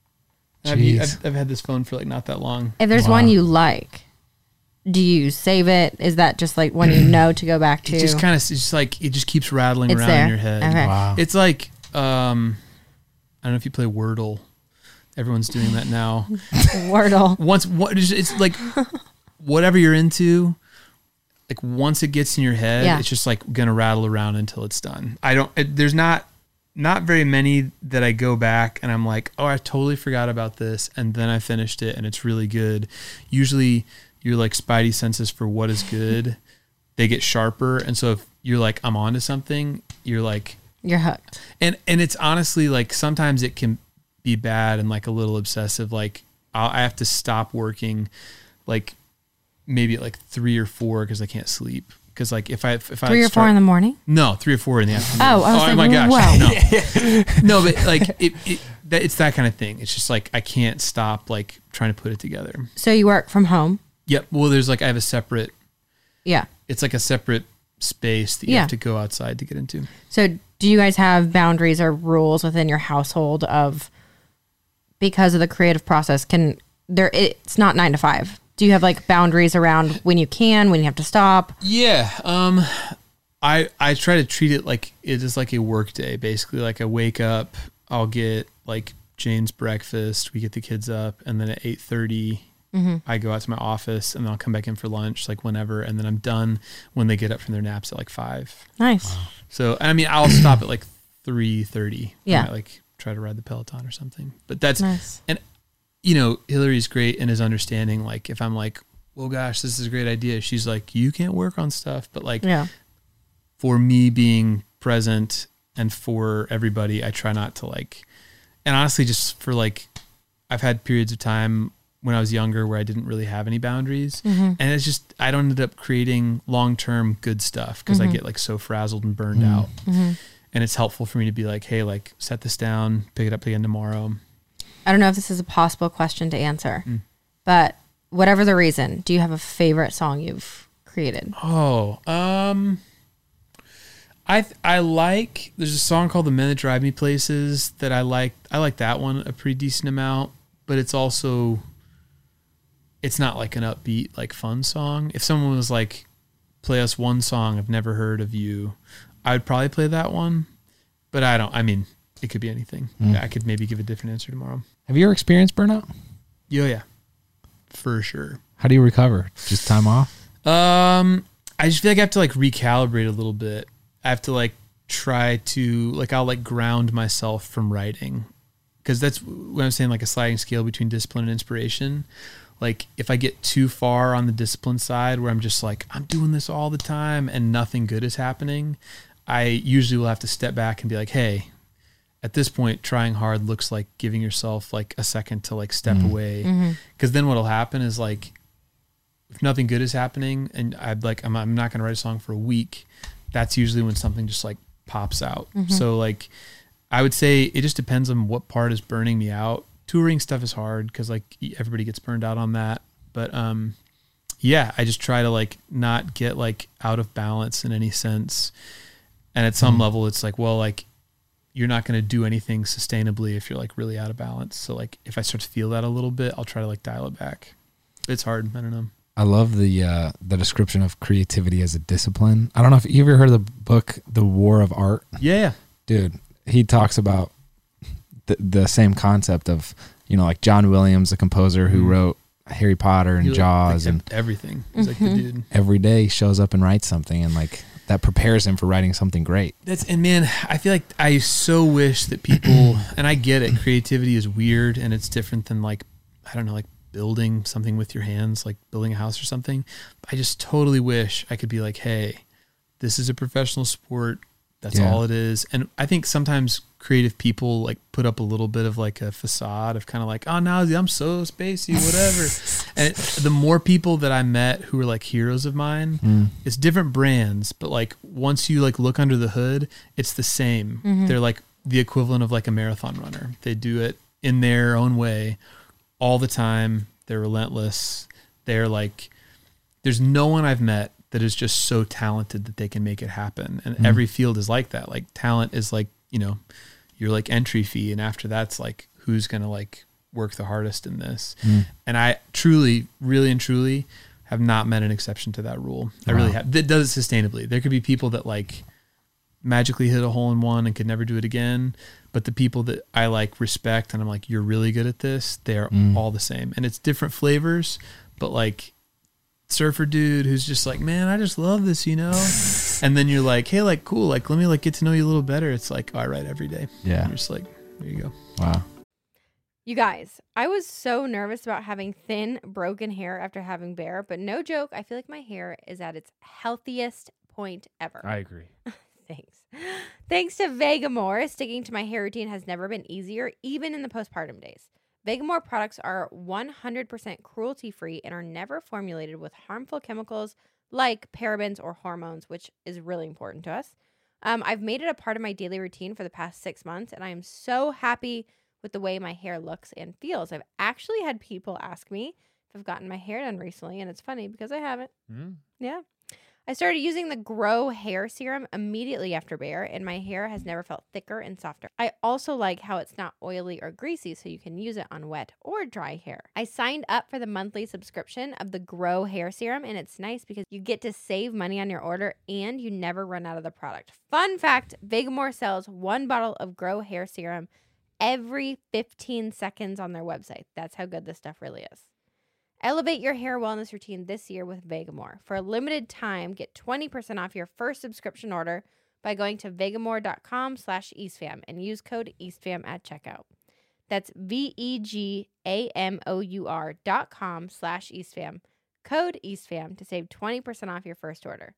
Jeez. I've had this phone for like not that long. If there's one you like, do you save it? Is that just like one you know to go back to? It just kind of, it's just like, it just keeps rattling It's around there. in your head. Okay. Wow. It's like, I don't know if you play Wordle. Everyone's doing that now. Wordle. It's like whatever you're into, like once it gets in your head, it's just like gonna rattle around until it's done. There's not very many that I go back and I'm like, oh, I totally forgot about this, and then I finished it and it's really good. Usually your like spidey senses for what is good, they get sharper, and so if you're like, I'm onto something, you're hooked. And it's honestly like sometimes it can be bad and like a little obsessive. Like I have to stop working like maybe at like 3 or 4 because I can't sleep. Because like if I 3 or 4 in the morning? No, 3 or 4 in the afternoon. Oh, I was like, my gosh, wow. no, but like it's that kind of thing. It's just like I can't stop like trying to put it together. So you work from home? Yep. Well, there's like I have a separate. Yeah. It's like a separate space that you have to go outside to get into. So do you guys have boundaries or rules within your household of, because of the creative process, it's not 9 to 5. Do you have like boundaries around when you can, when you have to stop? Yeah. I try to treat it like it is like a work day. Basically, like I wake up, I'll get like Jane's breakfast, we get the kids up, and then at 8:30 I go out to my office, and then I'll come back in for lunch like whenever, and then I'm done when they get up from their naps at like 5. Nice. Wow. So I mean, I'll stop at like 3:30. Yeah. I might like try to ride the Peloton or something. But that's nice. And you know, Hillary's great in his understanding. Like if I'm like, well, gosh, this is a great idea, she's like, you can't work on stuff. But like, for me being present and for everybody, I try not to like, and honestly, just for like, I've had periods of time when I was younger where I didn't really have any boundaries. And it's just, I don't end up creating long-term good stuff because I get like so frazzled and burned out. And it's helpful for me to be like, hey, like set this down, pick it up again tomorrow. I don't know if this is a possible question to answer, but whatever the reason, do you have a favorite song you've created? Oh, I like, there's a song called The Men That Drive Me Places that I like. I like that one a pretty decent amount, but it's also, it's not like an upbeat, like fun song. If someone was like, play us one song I've never heard of you, I would probably play that one, but I mean, it could be anything. I could maybe give a different answer tomorrow. Have you ever experienced burnout? Yeah, for sure. How do you recover? Just time off? I just feel like I have to like recalibrate a little bit. I have to like try to like, I'll like ground myself from writing, because that's what I'm saying, like a sliding scale between discipline and inspiration. Like if I get too far on the discipline side where I'm just like, I'm doing this all the time and nothing good is happening, I usually will have to step back and be like, hey, at this point, trying hard looks like giving yourself like a second to like step away. Because then what'll happen is like, if nothing good is happening and I'm not going to write a song for a week, that's usually when something just like pops out. So like, I would say it just depends on what part is burning me out. Touring stuff is hard because like everybody gets burned out on that. But yeah, I just try to like not get like out of balance in any sense. And at some level, it's like, well, like you're not going to do anything sustainably if you're like really out of balance. So like if I start to feel that a little bit, I'll try to like dial it back. It's hard. I don't know. I love the description of creativity as a discipline. I don't know if you ever heard of the book, The War of Art. Yeah. Dude, he talks about the same concept of, you know, like John Williams, the composer who wrote Harry Potter and Jaws and everything. He's like the dude. Every day he shows up and writes something, and like that prepares him for writing something great. And man, I feel like I so wish that people, and I get it, creativity is weird and it's different than like, I don't know, like building something with your hands, like building a house or something. I just totally wish I could be like, hey, this is a professional sport. That's all it is. And I think sometimes creative people like put up a little bit of like a facade of kind of like, oh, now I'm so spacey, whatever. And the more people that I met who were like heroes of mine, it's different brands, but like once you like look under the hood, it's the same. They're like the equivalent of like a marathon runner. They do it in their own way all the time. They're relentless. They're like, there's no one I've met that is just so talented that they can make it happen. And every field is like that. Like talent is like, you know, your like entry fee. And after that's like, who's going to like work the hardest in this? And I truly, really and truly have not met an exception to that rule. I really have. That does it sustainably. There could be people that like magically hit a hole in one and could never do it again. But the people that I like respect and I'm like, you're really good at this, they're all the same. And it's different flavors, but like surfer dude who's just like, man, I just love this, you know? And then you're like, hey, like, cool, like, let me like get to know you a little better. It's like, oh, I write every day. Yeah. And you're just like, there you go. Wow. You guys, I was so nervous about having thin, broken hair after having Bear, but no joke, I feel like my hair is at its healthiest point ever. I agree. Thanks. Thanks to Vegamore, sticking to my hair routine has never been easier, even in the postpartum days. Vegamore products are 100% cruelty-free and are never formulated with harmful chemicals like parabens or hormones, which is really important to us. I've made it a part of my daily routine for the past 6 months, and I am so happy with the way my hair looks and feels. I've actually had people ask me if I've gotten my hair done recently, and it's funny because I haven't. Yeah. I started using the Grow Hair Serum immediately after Bare, and my hair has never felt thicker and softer. I also like how it's not oily or greasy, so you can use it on wet or dry hair. I signed up for the monthly subscription of the Grow Hair Serum, and it's nice because you get to save money on your order and you never run out of the product. Fun fact, Vegamore sells 1 bottle of Grow Hair Serum every 15 seconds on their website. That's how good this stuff really is. Elevate your hair wellness routine this year with Vegamore. For a limited time, get 20% off your first subscription order by going to vegamore.com/EastFam and use code EastFam at checkout. That's vegamor.com/EastFam. Code EastFam to save 20% off your first order.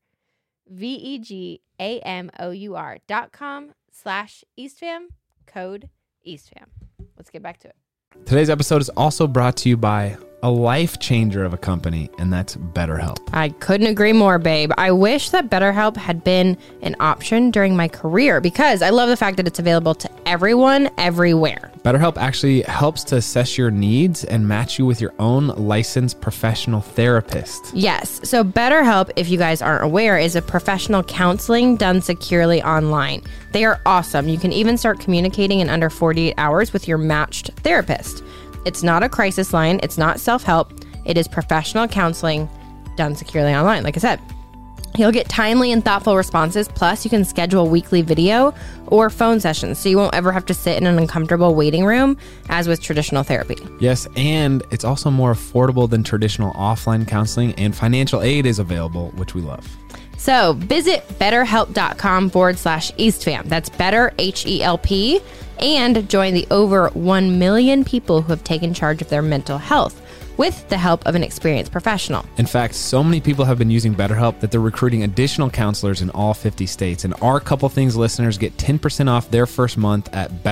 vegamor.com/EastFam. Code EastFam. Let's get back to it. Today's episode is also brought to you by a life changer of a company, and that's BetterHelp. I couldn't agree more, babe. I wish that BetterHelp had been an option during my career because I love the fact that it's available to everyone, everywhere. BetterHelp actually helps to assess your needs and match you with your own licensed professional therapist. Yes. So BetterHelp, if you guys aren't aware, is a professional counseling done securely online. They are awesome. You can even start communicating in under 48 hours with your matched therapist. It's not a crisis line. It's not self-help. It is professional counseling done securely online. Like I said, you'll get timely and thoughtful responses. Plus, you can schedule weekly video or phone sessions, so you won't ever have to sit in an uncomfortable waiting room as with traditional therapy. Yes, and it's also more affordable than traditional offline counseling, and financial aid is available, which we love. So visit betterhelp.com/EastFam. That's better, HELP, and join the over 1 million people who have taken charge of their mental health with the help of an experienced professional. In fact, so many people have been using BetterHelp that they're recruiting additional counselors in all 50 states. And our Couple Things listeners get 10% off their first month at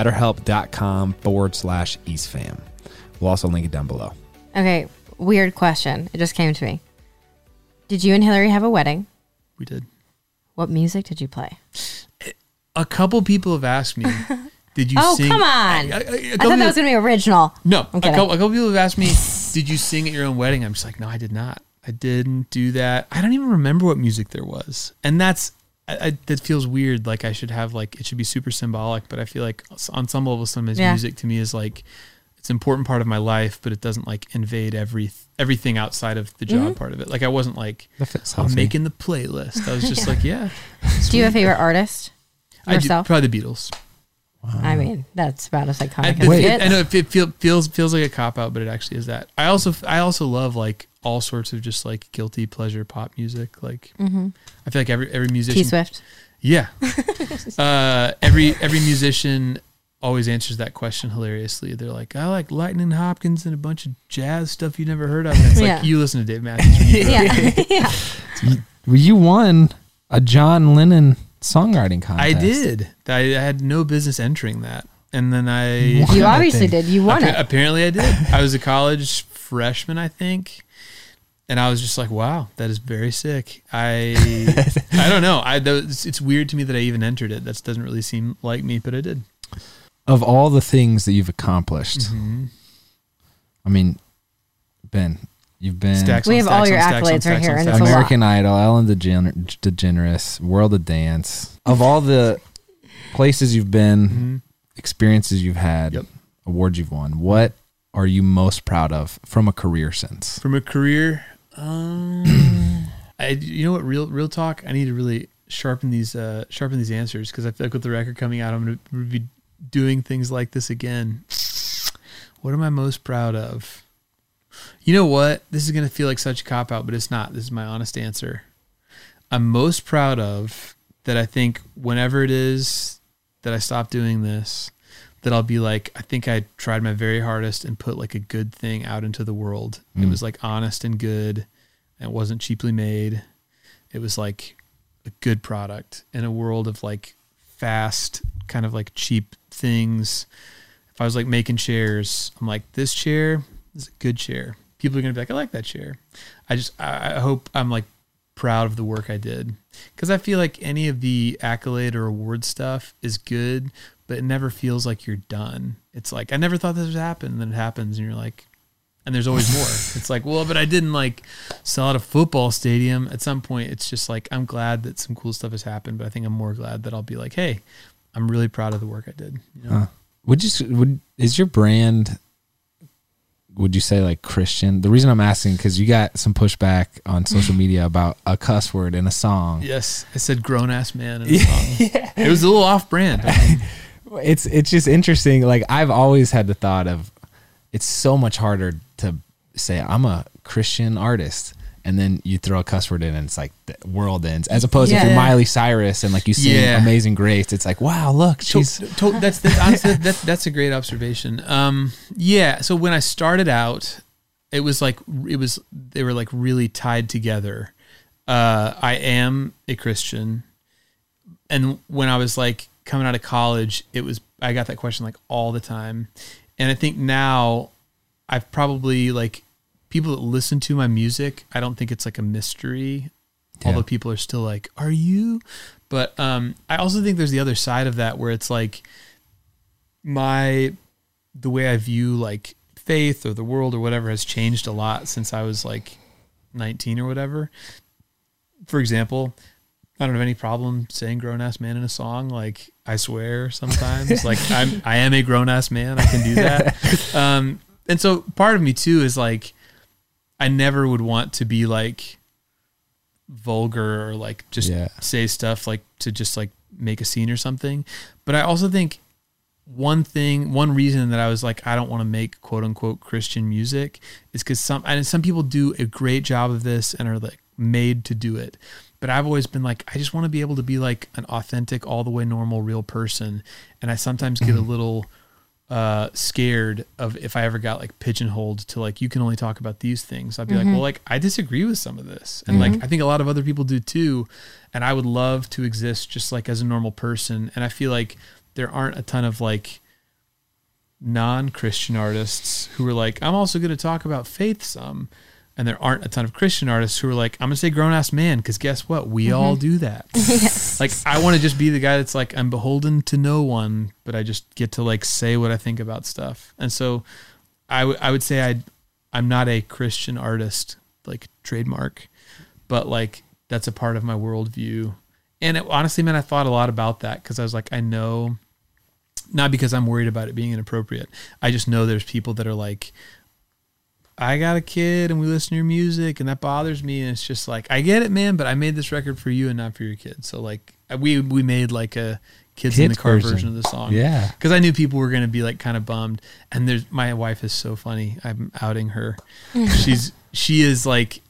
betterhelp.com/EastFam. We'll also link it down below. Okay, weird question. It just came to me. Did you and Hillary have a wedding? We did. What music did you play? A couple people have asked me, did you sing? Oh, come on. I thought that was going to be original. No, a kidding. couple people have asked me, did you sing at your own wedding? I'm just like, no, I did not. I didn't do that. I don't even remember what music there was. And that feels weird. Like I should have it should be super symbolic, but I feel like on some level, sometimes music to me is like, it's an important part of my life, but it doesn't invade everything outside of the job part of it. Like I wasn't I'm making the playlist. I was just yeah. Do you have a favorite artist? Yourself? Probably the Beatles. Wow. I mean, that's about as iconic as it. I know it feels like a cop out, but it actually is that. I also love all sorts of just guilty pleasure pop music. I feel like every musician. T-Swift. Yeah. Every musician always answers that question hilariously. They're like, I like Lightning Hopkins and a bunch of jazz stuff you never heard of. And it's you listen to Dave Matthews. Yeah. You won a John Lennon songwriting contest. I did. I had no business entering that. And then You obviously did. You won it. Apparently I did. I was a college freshman, I think. And I was just like, wow, that is very sick. I don't know. It's weird to me that I even entered it. That doesn't really seem like me, but I did. Of all the things that you've accomplished, I mean, Ben, you've been... We have all your accolades right here, and it's American Idol, Ellen DeGeneres, World of Dance. Of all the places you've been, experiences you've had, awards you've won, what are you most proud of from a career sense? From a career, you know what? Real talk. I need to really sharpen these answers because I feel like with the record coming out, I'm going to be doing things like this again. What am I most proud of? You know what? This is going to feel like such a cop out, but it's not. This is my honest answer. I'm most proud of that. I think whenever it is that I stop doing this, that I'll be like, I think I tried my very hardest and put a good thing out into the world. It was honest and good. It wasn't cheaply made. It was a good product in a world of fast, kind of cheap things. If I was making chairs, I'm like, this chair is a good chair. People are going to be like, I like that chair. I hope I'm proud of the work I did. Because I feel like any of the accolade or award stuff is good, but it never feels like you're done. It's like, I never thought this would happen. And then it happens and you're like, and there's always more. It's like, well, but I didn't like sell out a football stadium. At some point, it's just like, I'm glad that some cool stuff has happened, but I think I'm more glad that I'll be like, hey, I'm really proud of the work I did. You know? Is your brand, would you say like Christian? The reason I'm asking, because you got some pushback on social media about a cuss word in a song. Yes. I said grown ass man in a song. Yeah. It was a little off brand. I mean, It's just interesting. Like, I've always had the thought of, it's so much harder to say I'm a Christian artist, and then you throw a cuss word in and it's like the world ends, as opposed to if you're Miley Cyrus and like you sing Amazing Grace, it's like, wow, look, she's that's honestly that's a great observation. So when I started out, they were like really tied together. I am a Christian, and when I was like coming out of college, I got that question like all the time. And I think now I've probably like people that listen to my music, I don't think it's like a mystery, although people are still like, are you? But I also think there's the other side of that where it's like the way I view like faith or the world or whatever has changed a lot since I was like 19 or whatever. For example, I don't have any problem saying grown ass man in a song. Like, I swear sometimes like I am a grown ass man. I can do that. And so part of me too is like, I never would want to be like vulgar or like just say stuff like to just like make a scene or something. But I also think one reason that I was like, I don't want to make quote unquote Christian music is because some people do a great job of this and are like made to do it. But I've always been like, I just want to be able to be like an authentic, all the way normal, real person. And I sometimes get a little scared of if I ever got like pigeonholed to like, you can only talk about these things. I'd be like, well, like I disagree with some of this. And like, I think a lot of other people do too. And I would love to exist just like as a normal person. And I feel like there aren't a ton of like non-Christian artists who are like, I'm also going to talk about faith some. And there aren't a ton of Christian artists who are like, I'm going to say grown ass man. Cause guess what? We all do that. Yes. Like, I want to just be the guy that's like, I'm beholden to no one, but I just get to like say what I think about stuff. And so I would say I'm not a Christian artist, like trademark, but like, that's a part of my worldview. And honestly, man, I thought a lot about that. Cause I was like, I know, not because I'm worried about it being inappropriate. I just know there's people that are like, I got a kid and we listen to your music and that bothers me. And it's just like, I get it, man, but I made this record for you and not for your kid. So like we made like a kids in the car version of the song. Yeah. Cause I knew people were going to be like kind of bummed. And my wife is so funny. I'm outing her. She is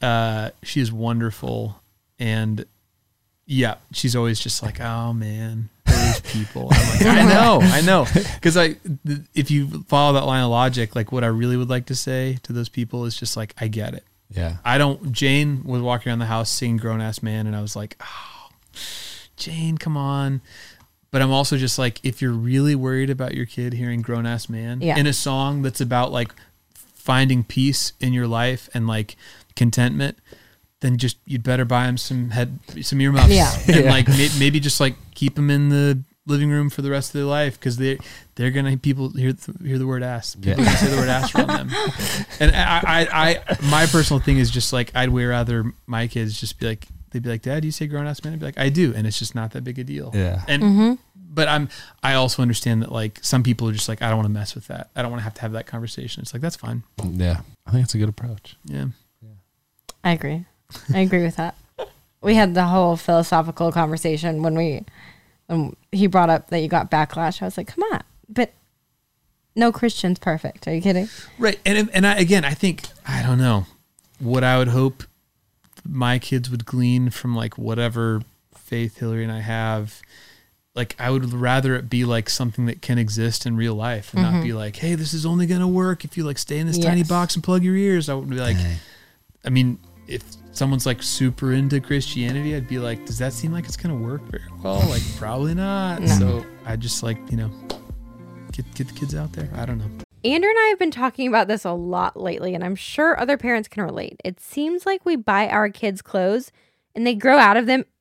wonderful. And yeah, she's always just like, oh man, those people. I'm like, I know. Cause if you follow that line of logic, like what I really would like to say to those people is just like, I get it. Yeah. Jane was walking around the house singing grown ass man. And I was like, oh, Jane, come on. But I'm also just like, if you're really worried about your kid hearing grown ass man in a song that's about like finding peace in your life and like contentment, then just you'd better buy him some earmuffs and like maybe just like keep him in the living room for the rest of their life because they're gonna people hear the word ass. People say the word ass around them. And I my personal thing is just like I'd way rather my kids just be like they'd be like, Dad, do you say grown ass man? I'd be like, I do, and it's just not that big a deal. Yeah. And but I also understand that like some people are just like I don't want to mess with that. I don't want to have that conversation. It's like that's fine. Yeah, I think it's a good approach. Yeah. I agree with that. We had the whole philosophical conversation when he brought up that you got backlash. I was like, come on, but no Christian's perfect. Are you kidding? Right. And I think, I don't know what I would hope my kids would glean from like whatever faith Hillary and I have. Like I would rather it be like something that can exist in real life and not be like, hey, this is only going to work if you like stay in this tiny box and plug your ears. I would be like, I mean, if someone's like super into Christianity, I'd be like, does that seem like it's going to work very well? Like probably not. No. So I just like, get the kids out there. I don't know. Andrew and I have been talking about this a lot lately, and I'm sure other parents can relate. It seems like we buy our kids clothes and they grow out of them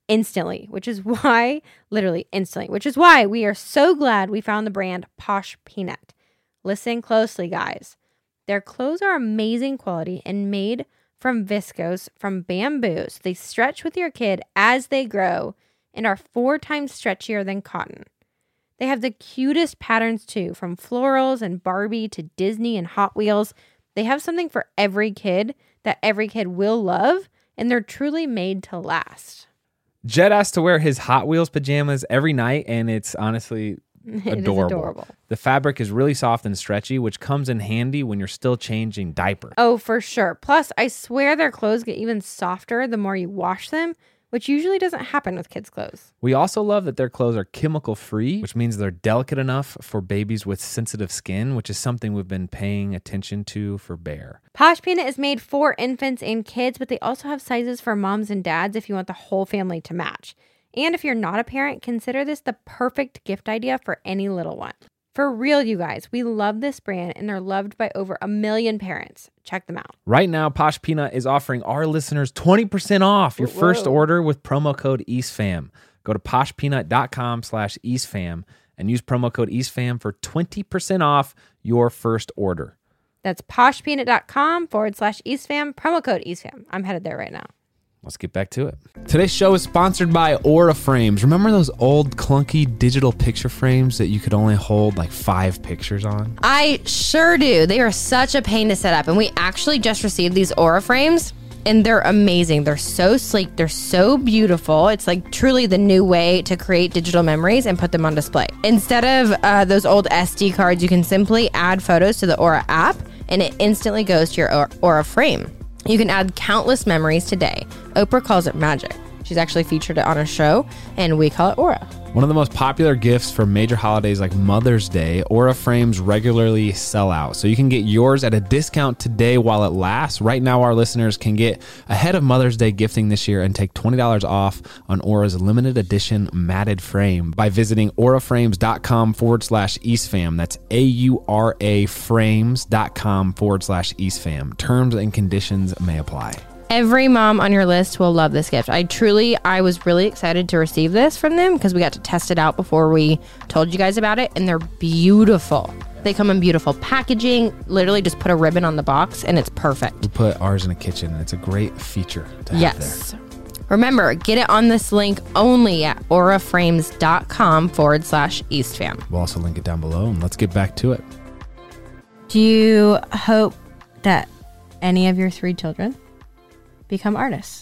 instantly, literally instantly, which is why we are so glad we found the brand Posh Peanut. Listen closely, guys. Their clothes are amazing quality and made from viscose from bamboo. So they stretch with your kid as they grow and are 4 times stretchier than cotton. They have the cutest patterns too, from florals and Barbie to Disney and Hot Wheels. They have something for every kid that every kid will love, and they're truly made to last. Jed has to wear his Hot Wheels pajamas every night, and it's honestly adorable. The fabric is really soft and stretchy, which comes in handy when you're still changing diapers. Oh, for sure. Plus, I swear their clothes get even softer the more you wash them, which usually doesn't happen with kids' clothes. We also love that their clothes are chemical free, which means they're delicate enough for babies with sensitive skin, which is something we've been paying attention to for Bear. Posh Peanut is made for infants and kids, but they also have sizes for moms and dads if you want the whole family to match. And if you're not a parent, consider this the perfect gift idea for any little one. For real, you guys, we love this brand and they're loved by over 1 million parents. Check them out. Right now, Posh Peanut is offering our listeners 20% off your first order with promo code EastFam. Go to poshpeanut.com/EastFam and use promo code EastFam for 20% off your first order. That's poshpeanut.com/EastFam, promo code EastFam. I'm headed there right now. Let's get back to it. Today's show is sponsored by Aura Frames. Remember those old clunky digital picture frames that you could only hold like 5 pictures on? I sure do. They are such a pain to set up. And we actually just received these Aura frames and they're amazing. They're so sleek. They're so beautiful. It's like truly the new way to create digital memories and put them on display. Instead of those old SD cards, you can simply add photos to the Aura app and it instantly goes to your Aura frame. You can add countless memories today. Oprah calls it magic. She's actually featured it on a show, and we call it Aura. One of the most popular gifts for major holidays like Mother's Day, Aura frames regularly sell out. So you can get yours at a discount today while it lasts. Right now, our listeners can get ahead of Mother's Day gifting this year and take $20 off on Aura's limited edition matted frame by visiting auraframes.com/EastFam. That's AURA frames.com/EastFam. Terms and conditions may apply. Every mom on your list will love this gift. I was really excited to receive this from them because we got to test it out before we told you guys about it, and they're beautiful. They come in beautiful packaging. Literally just put a ribbon on the box, and it's perfect. We put ours in a kitchen, and it's a great feature to have there. Remember, get it on this link only at auraframes.com/EastFam. We'll also link it down below, and let's get back to it. Do you hope that any of your 3 children become artists?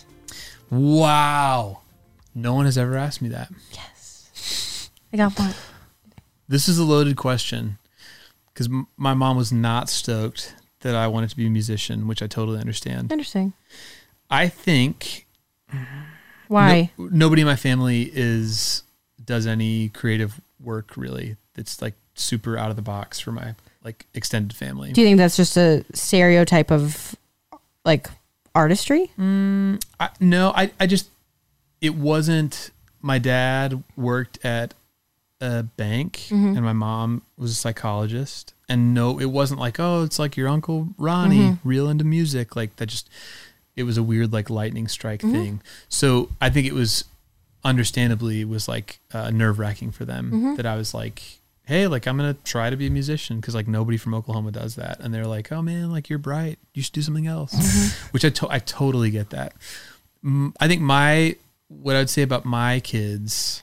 Wow. No one has ever asked me that. Yes. I got one. This is a loaded question because my mom was not stoked that I wanted to be a musician, which I totally understand. Interesting. I think... Why? Nobody in my family does any creative work, really. It's like super out of the box for my like extended family. Do you think that's just a stereotype of like artistry? No, I just, it wasn't, my dad worked at a bank and my mom was a psychologist, and no, it wasn't like, oh, it's like your Uncle Ronnie, real into music. Like that just, it was a weird like lightning strike thing. So I think it was understandably, it was like nerve wracking for them that I was like, hey, like I'm going to try to be a musician because like nobody from Oklahoma does that. And they're like, oh man, like you're bright. You should do something else, which I totally get that. I think what I'd say about my kids,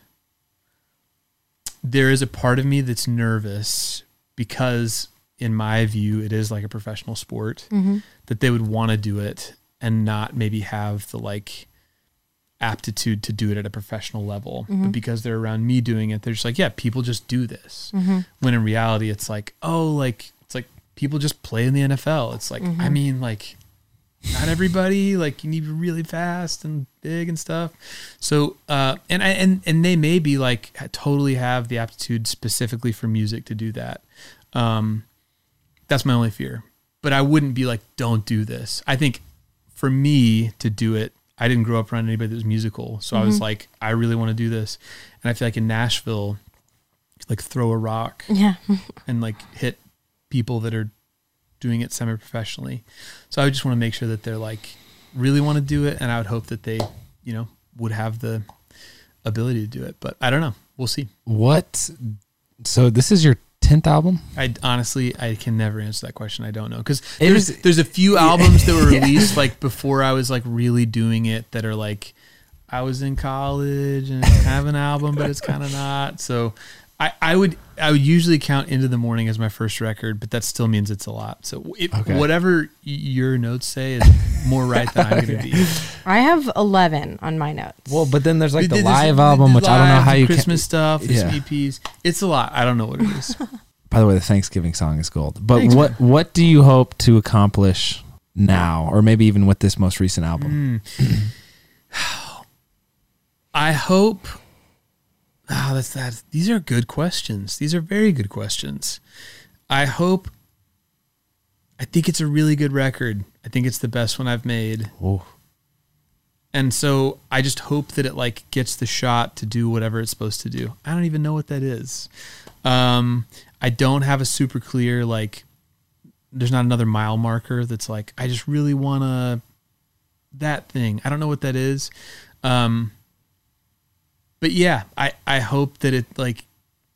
there is a part of me that's nervous because in my view, it is like a professional sport that they would want to do it and not maybe have the like aptitude to do it at a professional level, but because they're around me doing it, they're just like, yeah, people just do this. When in reality, it's like, oh, like it's like people just play in the NFL. It's like, I mean, like not everybody, like you need to be really fast and big and stuff. So, and they may be like totally have the aptitude specifically for music to do that. That's my only fear, but I wouldn't be like, don't do this. I think for me to do it, I didn't grow up around anybody that was musical. So I was like, I really want to do this. And I feel like in Nashville, like throw a rock and like hit people that are doing it semi-professionally. So I just want to make sure that they're like really want to do it. And I would hope that they, would have the ability to do it, but I don't know. We'll see. What? So this is your 10th album? I honestly, I can never answer that question. I don't know, because It was- there's a few albums that were released like before I was like really doing it that are like I was in college and it's kind of an album, but it's kind of not. So I would usually count Into the Morning as my first record, but that still means it's a lot. So whatever your notes say is more right than I'm going to be. I have 11 on my notes. Well, but then there's like the There's live album, which I don't know live, how you Christmas stuff, there's Yeah. EPs. It's a lot. I don't know what it is. By the way, the Thanksgiving song is gold. But Thanks, what do you hope to accomplish now, or maybe even with this most recent album? I hope. That's that. These are good questions. These are very good questions. I think it's a really good record. I think it's the best one I've made. Oh. And so I just hope that it like gets the shot to do whatever it's supposed to do. I don't even know what that is. I don't have a super clear, like, there's not another mile marker that's like, I just really want that thing. I don't know what that is. But yeah, I hope that it like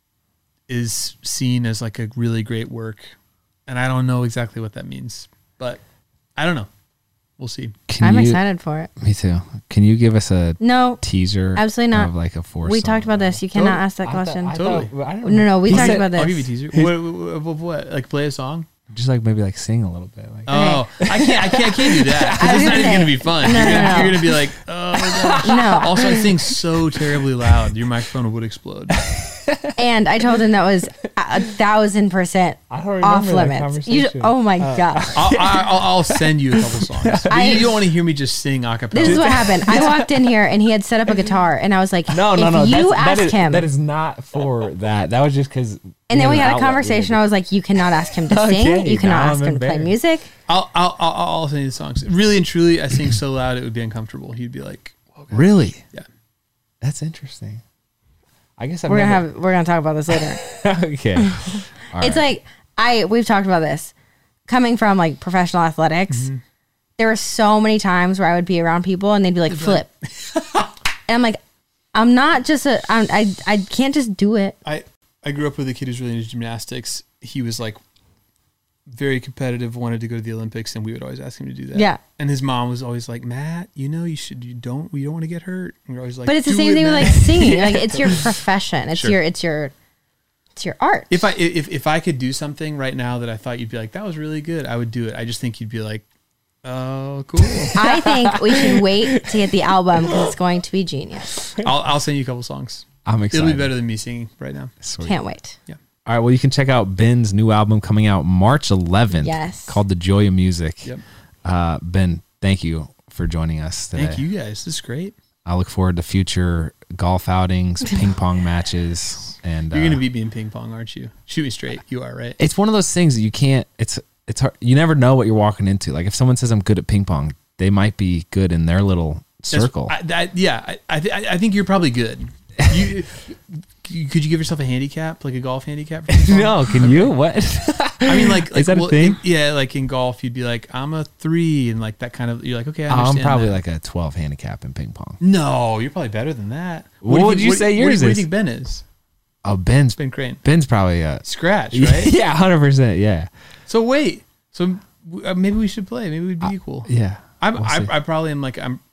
is seen as like a really great work. And I don't know exactly what that means, but I don't know. We'll see. I'm excited for it. Me too. Can you give us a No, teaser? absolutely not. Of like a 4 we talked about this. You cannot ask that question. No, we talked about I'll give you a this. teaser. What? Like play a song? Just like maybe like sing a little bit. Like, Oh, I can't do that. 'Cause I it's was not gonna even say- going to be fun. No, You're no. going to be like, oh my gosh. No. Also, I sing so terribly loud. Your microphone would explode. And I told him that was 1,000% I don't off limits. Oh my god! I'll send you a couple songs. But you don't want to hear me just sing a cappella. This is what happened. I walked in here and he had set up a guitar, and I was like, No. If you ask him, That is not for that. That was just because. and then we had a conversation. I was like, you cannot ask him to sing. Okay, You cannot now ask I'm him to play embarrassed. music. I'll send you the songs. Really and truly, I sing so loud it would be uncomfortable. He'd be like, oh, God. Really? Yeah. That's interesting. I guess We're gonna talk about this later. Okay. All It's right. like we've talked about this. Coming from like professional athletics, there were so many times where I would be around people and they'd be like, flip. And I'm like, I'm not just I can't just do it. I grew up with a kid who's really into gymnastics. He was like very competitive, wanted to go to the Olympics, and we would always ask him to do that. Yeah. And his mom was always like, Matt, you don't want to get hurt. And we're always like, But it's the "Do same it, thing with Matt." like singing. Like it's your profession. It's Sure. it's your art. If I could do something right now that I thought you'd be like, that was really good, I would do it. I just think you'd be like, oh, cool. I think we should wait to get the album because it's going to be genius. I'll send you a couple songs. I'm excited. It'll be better than me singing right now. Sweet. Can't wait. All right. Well, you can check out Ben's new album coming out March 11th. Yes. Called The Joy of Music. Yep. Ben, thank you for joining us today. Thank you guys. This is great. I look forward to future golf outings, ping pong matches, and You're gonna beat me in ping pong, aren't you? Shoot me straight. You are, right? it's one of those things that you can't. It's hard. You never know what you're walking into. Like if someone says I'm good at ping pong, they might be good in their little circle. I think you're probably good. Could you give yourself a handicap, like a golf handicap? For ping pong? No, can you? What? I mean, like Is that a thing? Like in golf, you'd be like, I'm a 3, and like that kind of. You're like, okay, I I'm understand. probably that. like a 12 handicap in ping pong. No, you're probably better than that. What would you say yours What do you is? think Ben is? Oh, Ben's Ben Crane. probably a Scratch, right? yeah, 100%. Yeah, So wait. So maybe we should play. Maybe we'd be equal. yeah. I see. probably am like I'm.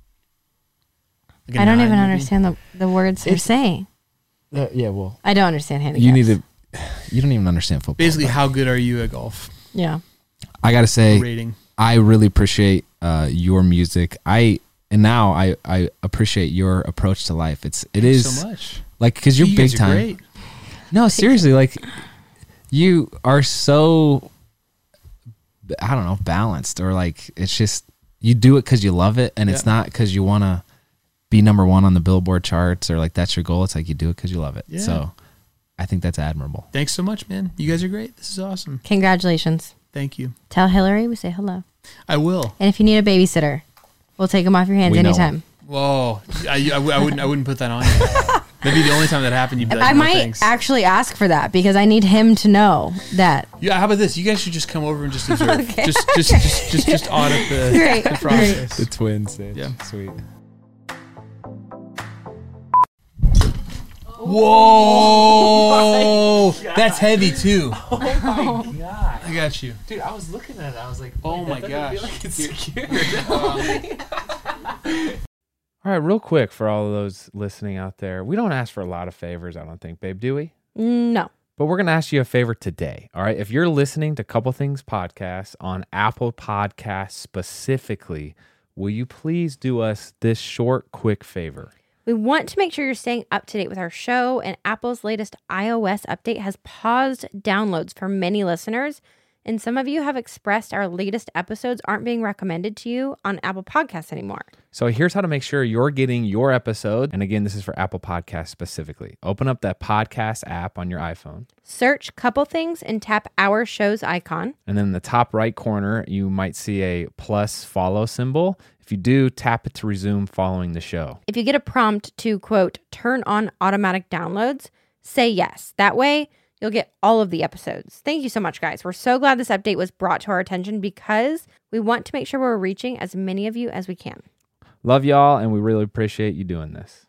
Like a I don't 9 even maybe. understand the words you're saying. Yeah. Well, I don't understand handicaps. you need to. You don't even understand football. Basically, but how good are you at golf? Yeah. I gotta say, Rating. I really appreciate your music. I appreciate your approach to life. It is so much. like because you're You big guys are time. great. No, seriously, like you are so I don't know, balanced, or like it's just you do it because you love it, and it's Yeah. not because you want to be number one on the Billboard charts or like that's your goal. It's like you do it because you love it. Yeah. So I think that's admirable. Thanks so much, man. You guys are great. This is awesome. Congratulations. Thank you. Tell Hillary we say hello. I will. And if you need a babysitter, we'll take them off your hands We know anytime. Whoa, I wouldn't put that on you. That'd be the only time that happened. You'd be like, I no, might thanks. actually ask for that because I need him to know that. Yeah, how about this? You guys should just come over and just observe. Okay. Just audit the Great. process. The twins, Yeah. sweet. Whoa! That's heavy too. Oh my god. I got you. Dude, I was looking at it. I was like, Oh my that gosh. doesn't feel like it's secured. All right, real quick for all of those listening out there. We don't ask for a lot of favors, I don't think, babe, do we? No. But we're going to ask you a favor today. All right. If you're listening to Couple Things Podcast on Apple Podcasts specifically, will you please do us this short, quick favor? We want to make sure you're staying up to date with our show, and Apple's latest iOS update has paused downloads for many listeners. And some of you have expressed our latest episodes aren't being recommended to you on Apple Podcasts anymore. So here's how to make sure you're getting your episode. And again, this is for Apple Podcasts specifically. Open up that podcast app on your iPhone. Search Couple Things and tap our show's icon. And then in the top right corner, you might see a plus follow symbol. If you do, tap it to resume following the show. If you get a prompt to, quote, turn on automatic downloads, say yes. That way, you'll get all of the episodes. Thank you so much, guys. We're so glad this update was brought to our attention because we want to make sure we're reaching as many of you as we can. Love y'all, and we really appreciate you doing this.